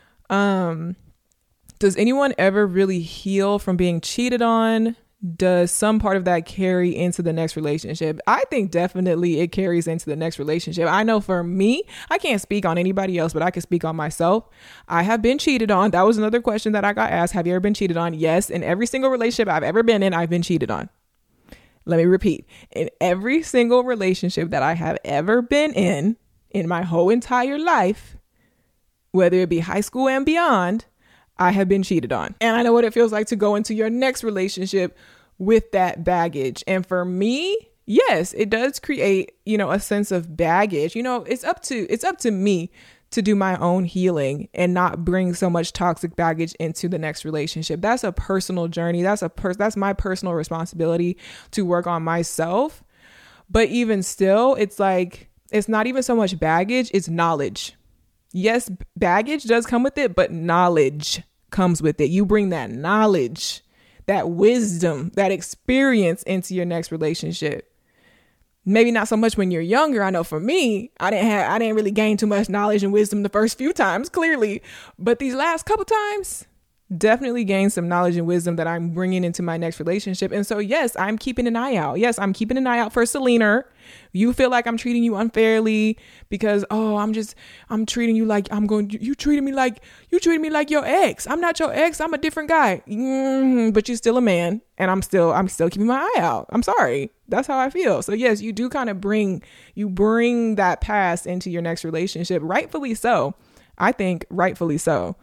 Does anyone ever really heal from being cheated on? Does some part of that carry into the next relationship? I think definitely it carries into the next relationship. I know for me, I can't speak on anybody else, but I can speak on myself. I have been cheated on. That was another question that I got asked. Have you ever been cheated on? Yes. In every single relationship I've ever been in, I've been cheated on. Let me repeat. In every single relationship that I have ever been in my whole entire life, whether it be high school and beyond, I have been cheated on. And I know what it feels like to go into your next relationship with that baggage. And for me, yes, it does create, a sense of baggage. It's up to me to do my own healing and not bring so much toxic baggage into the next relationship. That's a personal journey. That's my personal responsibility to work on myself. But even still, it's like, it's not even so much baggage, it's knowledge. Yes, baggage does come with it, but knowledge comes with it. You bring that knowledge, that wisdom, that experience into your next relationship. Maybe not so much when you're younger. I know for me, I didn't really gain too much knowledge and wisdom the first few times, clearly. But these last couple times, definitely gained some knowledge and wisdom that I'm bringing into my next relationship. And so, yes, I'm keeping an eye out. Yes, I'm keeping an eye out for Selena. You feel like I'm treating you unfairly because, I'm treating you like you treating me like your ex. I'm not your ex. I'm a different guy. But you're still a man. And I'm still keeping my eye out. I'm sorry. That's how I feel. So yes, you do kind of bring that past into your next relationship. Rightfully so. I think rightfully so.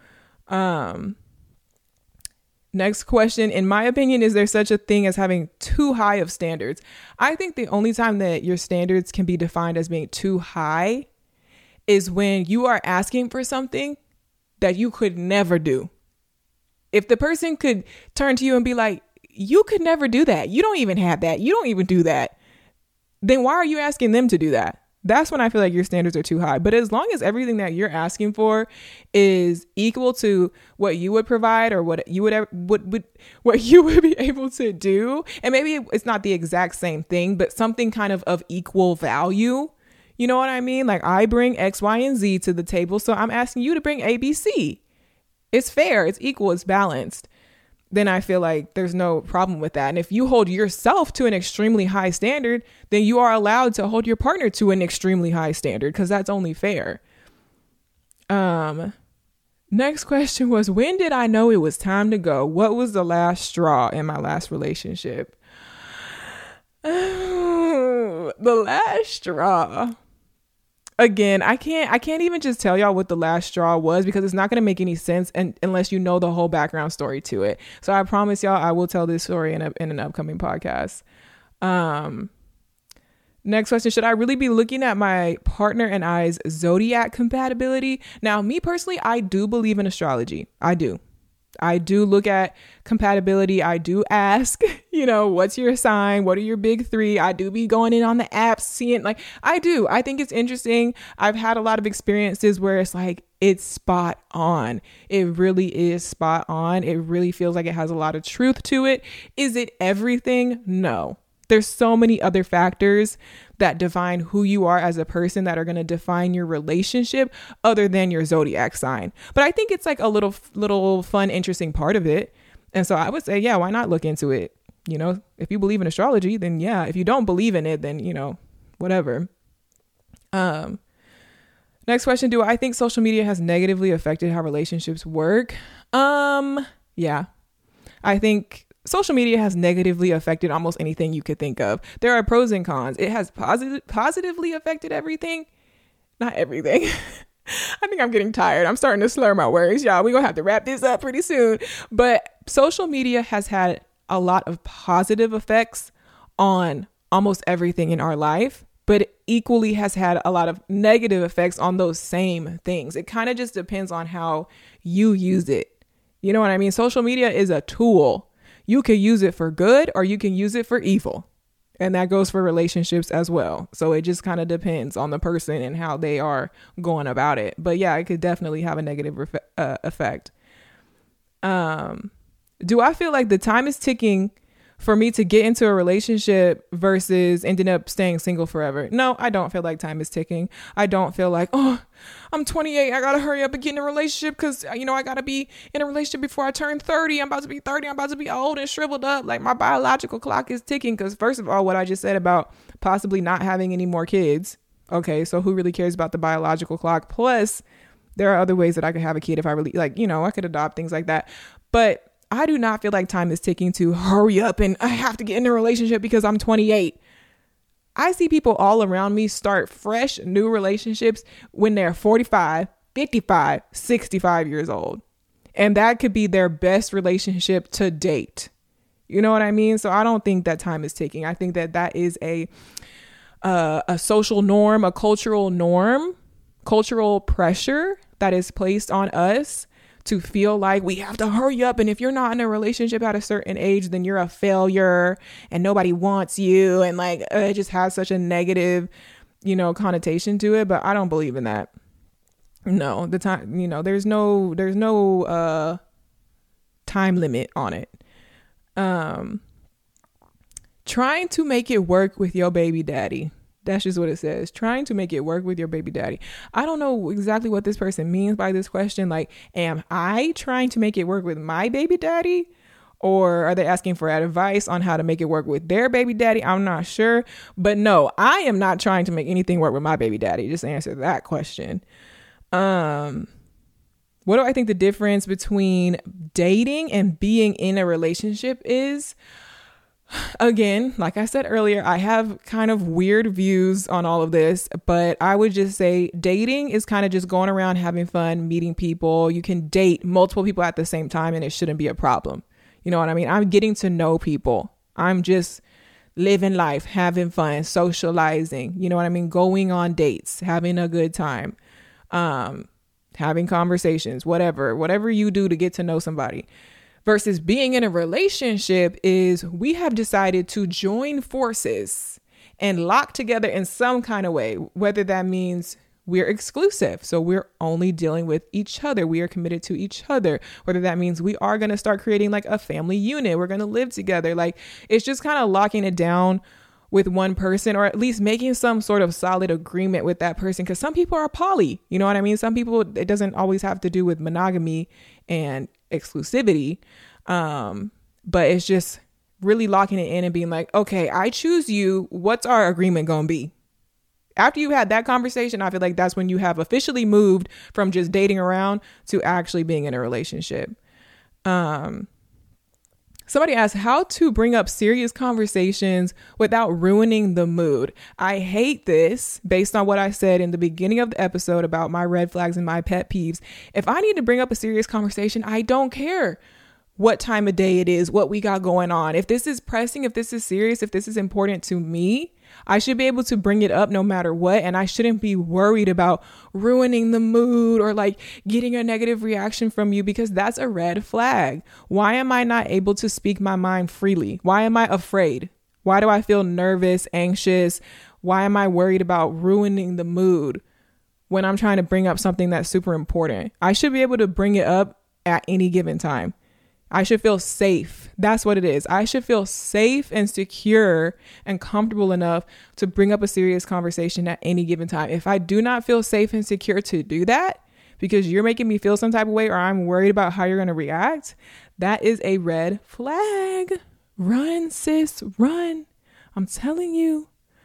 Next question. In my opinion, is there such a thing as having too high of standards? I think the only time that your standards can be defined as being too high is when you are asking for something that you could never do. If the person could turn to you and be like, you could never do that. You don't even have that. You don't even do that. Then why are you asking them to do that? That's when I feel like your standards are too high. But as long as everything that you're asking for is equal to what you would provide or what you what you would be able to do, and maybe it's not the exact same thing, but something kind of equal value. You know what I mean? Like I bring X, Y, and Z to the table, so I'm asking you to bring A, B, C. It's fair, it's equal, it's balanced. Then I feel like there's no problem with that. And if you hold yourself to an extremely high standard, then you are allowed to hold your partner to an extremely high standard because that's only fair. Next question was, when did I know it was time to go? What was the last straw in my last relationship? The last straw. Again, I can't even just tell y'all what the last straw was because it's not going to make any sense unless you know the whole background story to it. So I promise y'all I will tell this story in an upcoming podcast. Next question. Should I really be looking at my partner and I's zodiac compatibility? Now, me personally, I do believe in astrology. I do look at compatibility. I do ask, what's your sign? What are your big three? I do be going in on the apps, seeing I think it's interesting. I've had a lot of experiences where it's like, it's spot on. It really is spot on. It really feels like it has a lot of truth to it. Is it everything? No. There's so many other factors that define who you are as a person that are going to define your relationship other than your zodiac sign. But I think it's like a little fun, interesting part of it. And so I would say, yeah, why not look into it? If you believe in astrology, then yeah. If you don't believe in it, then, whatever. Next question. Do I think social media has negatively affected how relationships work? Yeah, I think social media has negatively affected almost anything you could think of. There are pros and cons. It has positively affected everything. Not everything. I think I'm getting tired. I'm starting to slur my words, y'all. We're going to have to wrap this up pretty soon. But social media has had a lot of positive effects on almost everything in our life, but it equally has had a lot of negative effects on those same things. It kind of just depends on how you use it. You know what I mean? Social media is a tool. You can use it for good or you can use it for evil. And that goes for relationships as well. So it just kind of depends on the person and how they are going about it. But yeah, it could definitely have a negative effect. Do I feel like the time is ticking for me to get into a relationship versus ending up staying single forever? No, I don't feel like time is ticking. I don't feel like, I'm 28. I got to hurry up and get in a relationship because, I got to be in a relationship before I turn 30. I'm about to be 30. I'm about to be old and shriveled up. Like my biological clock is ticking because first of all, what I just said about possibly not having any more kids. Okay, so who really cares about the biological clock? Plus, there are other ways that I could have a kid if I really, I could adopt, things like that. But I do not feel like time is ticking to hurry up and I have to get in a relationship because I'm 28. I see people all around me start fresh new relationships when they're 45, 55, 65 years old. And that could be their best relationship to date. You know what I mean? So I don't think that time is ticking. I think that is a social norm, a cultural norm, cultural pressure that is placed on us to feel like we have to hurry up. And if you're not in a relationship at a certain age, then you're a failure and nobody wants you. And it just has such a negative, connotation to it. But I don't believe in that. No, the time, there's no time limit on it. Trying to make it work with your baby daddy. That's just what it says. Trying to make it work with your baby daddy. I don't know exactly what this person means by this question. Like, am I trying to make it work with my baby daddy? Or are they asking for advice on how to make it work with their baby daddy? I'm not sure. But no, I am not trying to make anything work with my baby daddy. Just answer that question. What do I think the difference between dating and being in a relationship is? Again, like I said earlier, I have kind of weird views on all of this, but I would just say dating is kind of just going around having fun, meeting people. You can date multiple people at the same time and it shouldn't be a problem. You know what I mean? I'm getting to know people. I'm just living life, having fun, socializing. You know what I mean? Going on dates, having a good time, having conversations, whatever you do to get to know somebody. Versus being in a relationship is we have decided to join forces and lock together in some kind of way, whether that means we're exclusive. So we're only dealing with each other. We are committed to each other, whether that means we are going to start creating like a family unit. We're going to live together. Like it's just kind of locking it down with one person, or at least making some sort of solid agreement with that person. Because some people are poly, you know what I mean? Some people, it doesn't always have to do with monogamy and exclusivity. But it's just really locking it in and being like, okay, I choose you. What's our agreement going to be? After you had that conversation, I feel like that's when you have officially moved from just dating around to actually being in a relationship. Somebody asked how to bring up serious conversations without ruining the mood. I hate this based on what I said in the beginning of the episode about my red flags and my pet peeves. If I need to bring up a serious conversation, I don't care what time of day it is, what we got going on. If this is pressing, if this is serious, if this is important to me, I should be able to bring it up no matter what. And I shouldn't be worried about ruining the mood or like getting a negative reaction from you, because that's a red flag. Why am I not able to speak my mind freely? Why am I afraid? Why do I feel nervous, anxious? Why am I worried about ruining the mood when I'm trying to bring up something that's super important? I should be able to bring it up at any given time. I should feel safe. That's what it is. I should feel safe and secure and comfortable enough to bring up a serious conversation at any given time. If I do not feel safe and secure to do that because you're making me feel some type of way, or I'm worried about how you're going to react, that is a red flag. Run, sis, run. I'm telling you.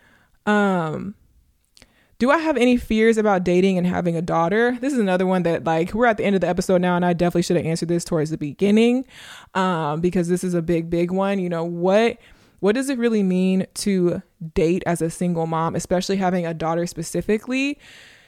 Do I have any fears about dating and having a daughter? This is another one that, like, we're at the end of the episode now, and I definitely should have answered this towards the beginning, because this is a big one. You know, what does it really mean to date as a single mom, especially having a daughter specifically?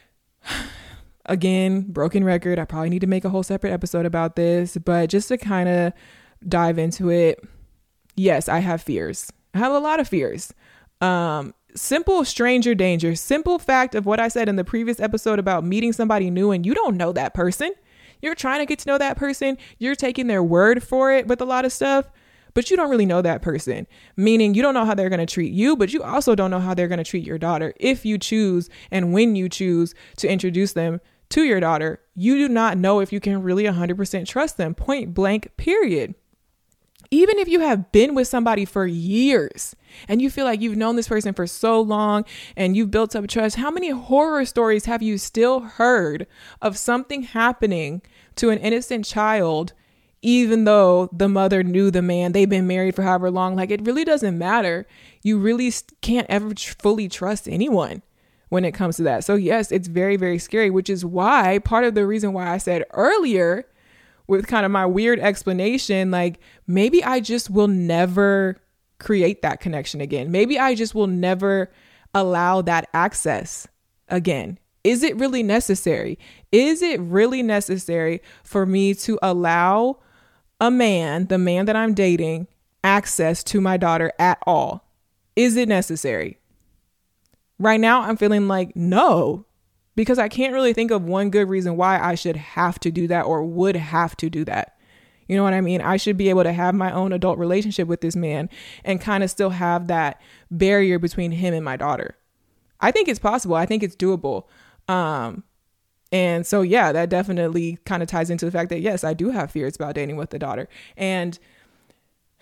Again, broken record. I probably need to make a whole separate episode about this, but just to kind of dive into it. Yes, I have fears. I have a lot of fears. Simple stranger danger. Simple fact of what I said in the previous episode about meeting somebody new and you don't know that person. You're trying to get to know that person. You're taking their word for it with a lot of stuff, but you don't really know that person. Meaning you don't know how they're going to treat you, but you also don't know how they're going to treat your daughter. If you choose and when you choose to introduce them to your daughter, you do not know if you can really 100% trust them. Point blank, period. Even if you have been with somebody for years and you feel like you've known this person for so long and you've built up trust, how many horror stories have you still heard of something happening to an innocent child, even though the mother knew the man, they've been married for however long? Like, it really doesn't matter. You really can't ever fully trust anyone when it comes to that. So yes, it's very, very scary, which is why part of the reason why I said earlier with kind of my weird explanation, like maybe I just will never create that connection again. Maybe I just will never allow that access again. Is it really necessary? Is it really necessary for me to allow a man, the man that I'm dating, access to my daughter at all? Is it necessary? Right now, I'm feeling like no. Because I can't really think of one good reason why I should have to do that or would have to do that. You know what I mean? I should be able to have my own adult relationship with this man and kind of still have that barrier between him and my daughter. I think it's possible. I think it's doable. And so, yeah, that definitely kind of ties into the fact that, yes, I do have fears about dating with the daughter. And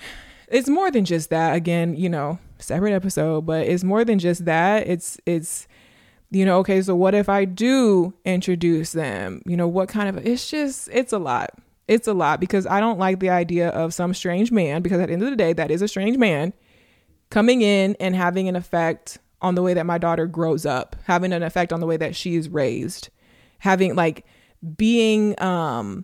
it's more than just that. Again, you know, separate episode, but it's more than just that. It's, you know, okay, so what if I do introduce them? You know, what kind of, it's a lot. It's a lot because I don't like the idea of some strange man, because at the end of the day, that is a strange man coming in and having an effect on the way that my daughter grows up, having an effect on the way that she is raised, having like being not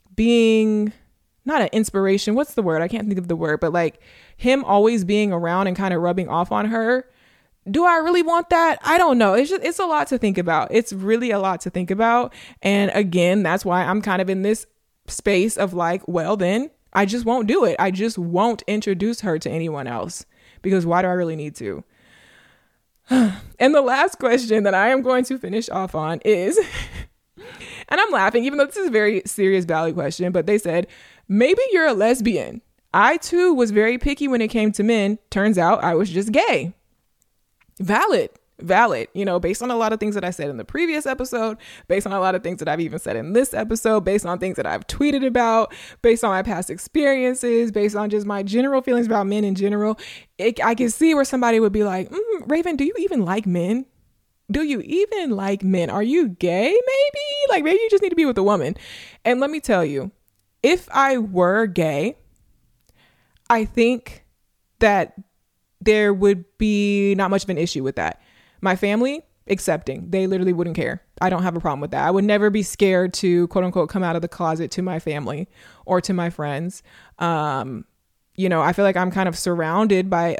an inspiration. What's the word? I can't think of the word, but like him always being around and kind of rubbing off on her. Do I really want that? I don't know. It's a lot to think about. It's really a lot to think about. And again, that's why I'm kind of in this space of like, well, then I just won't do it. I just won't introduce her to anyone else, because why do I really need to? And the last question that I am going to finish off on is, and I'm laughing, even though this is a very serious, valid question, but they said, maybe you're a lesbian. I too was very picky when it came to men. Turns out I was just gay. Valid, you know, based on a lot of things that I said in the previous episode, based on a lot of things that I've even said in this episode, based on things that I've tweeted about, based on my past experiences, based on just my general feelings about men in general. I can see where somebody would be like, Raven, do you even like men? Do you even like men? Are you gay? Maybe like, maybe you just need to be with a woman. And let me tell you, if I were gay, I think that there would be not much of an issue with that. My family, accepting. They literally wouldn't care. I don't have a problem with that. I would never be scared to, quote unquote, come out of the closet to my family or to my friends. You know, I feel like I'm kind of surrounded by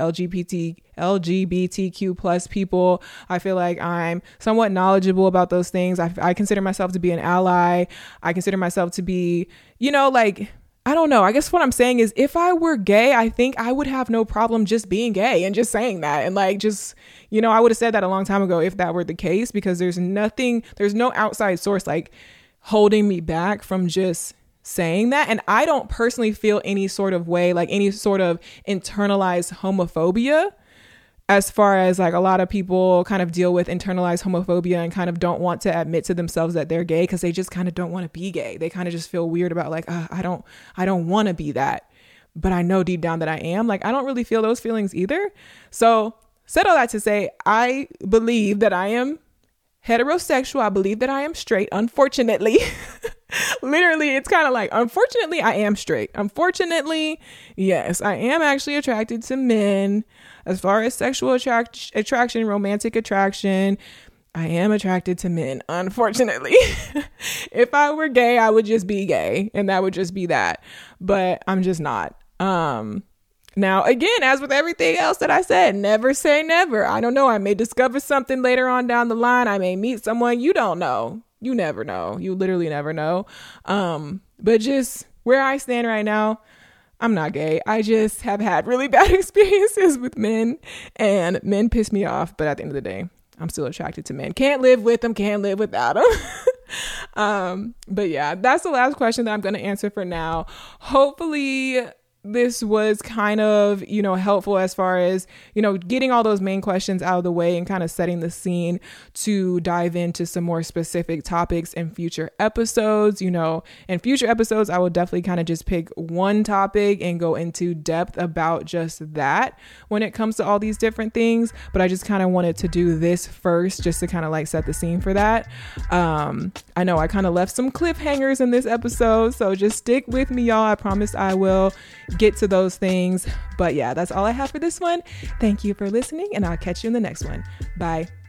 LGBTQ plus people. I feel like I'm somewhat knowledgeable about those things. I consider myself to be an ally. I consider myself to be, you know, like, I don't know. I guess what I'm saying is, if I were gay, I think I would have no problem just being gay and just saying that. And like, just, you know, I would have said that a long time ago if that were the case, because there's no outside source like holding me back from just saying that. And I don't personally feel any sort of way, like any sort of internalized homophobia, as far as like a lot of people kind of deal with internalized homophobia and kind of don't want to admit to themselves that they're gay because they just kind of don't want to be gay. They kind of just feel weird about like, I don't want to be that, but I know deep down that I am. Like, I don't really feel those feelings either. So said all that to say, I believe that I am heterosexual. I believe that I am straight. Unfortunately, literally, it's kind of like, unfortunately, I am straight. Unfortunately, yes, I am actually attracted to men. As far as sexual attraction, romantic attraction, I am attracted to men, unfortunately. If I were gay, I would just be gay, and that would just be that. But I'm just not. Now, again, as with everything else that I said, never say never. I don't know. I may discover something later on down the line. I may meet someone. You don't know. You never know. You literally never know. But just where I stand right now, I'm not gay. I just have had really bad experiences with men, and men piss me off. But at the end of the day, I'm still attracted to men. Can't live with them, can't live without them. But yeah, that's the last question that I'm going to answer for now. Hopefully this was kind of, you know, helpful as far as, you know, getting all those main questions out of the way and kind of setting the scene to dive into some more specific topics in future episodes. You know, in future episodes, I will definitely kind of just pick one topic and go into depth about just that when it comes to all these different things. But I just kind of wanted to do this first just to kind of like set the scene for that. I know I kind of left some cliffhangers in this episode, so just stick with me, y'all. I promise I will get to those things. But yeah, that's all I have for this one. Thank you for listening, and I'll catch you in the next one. Bye.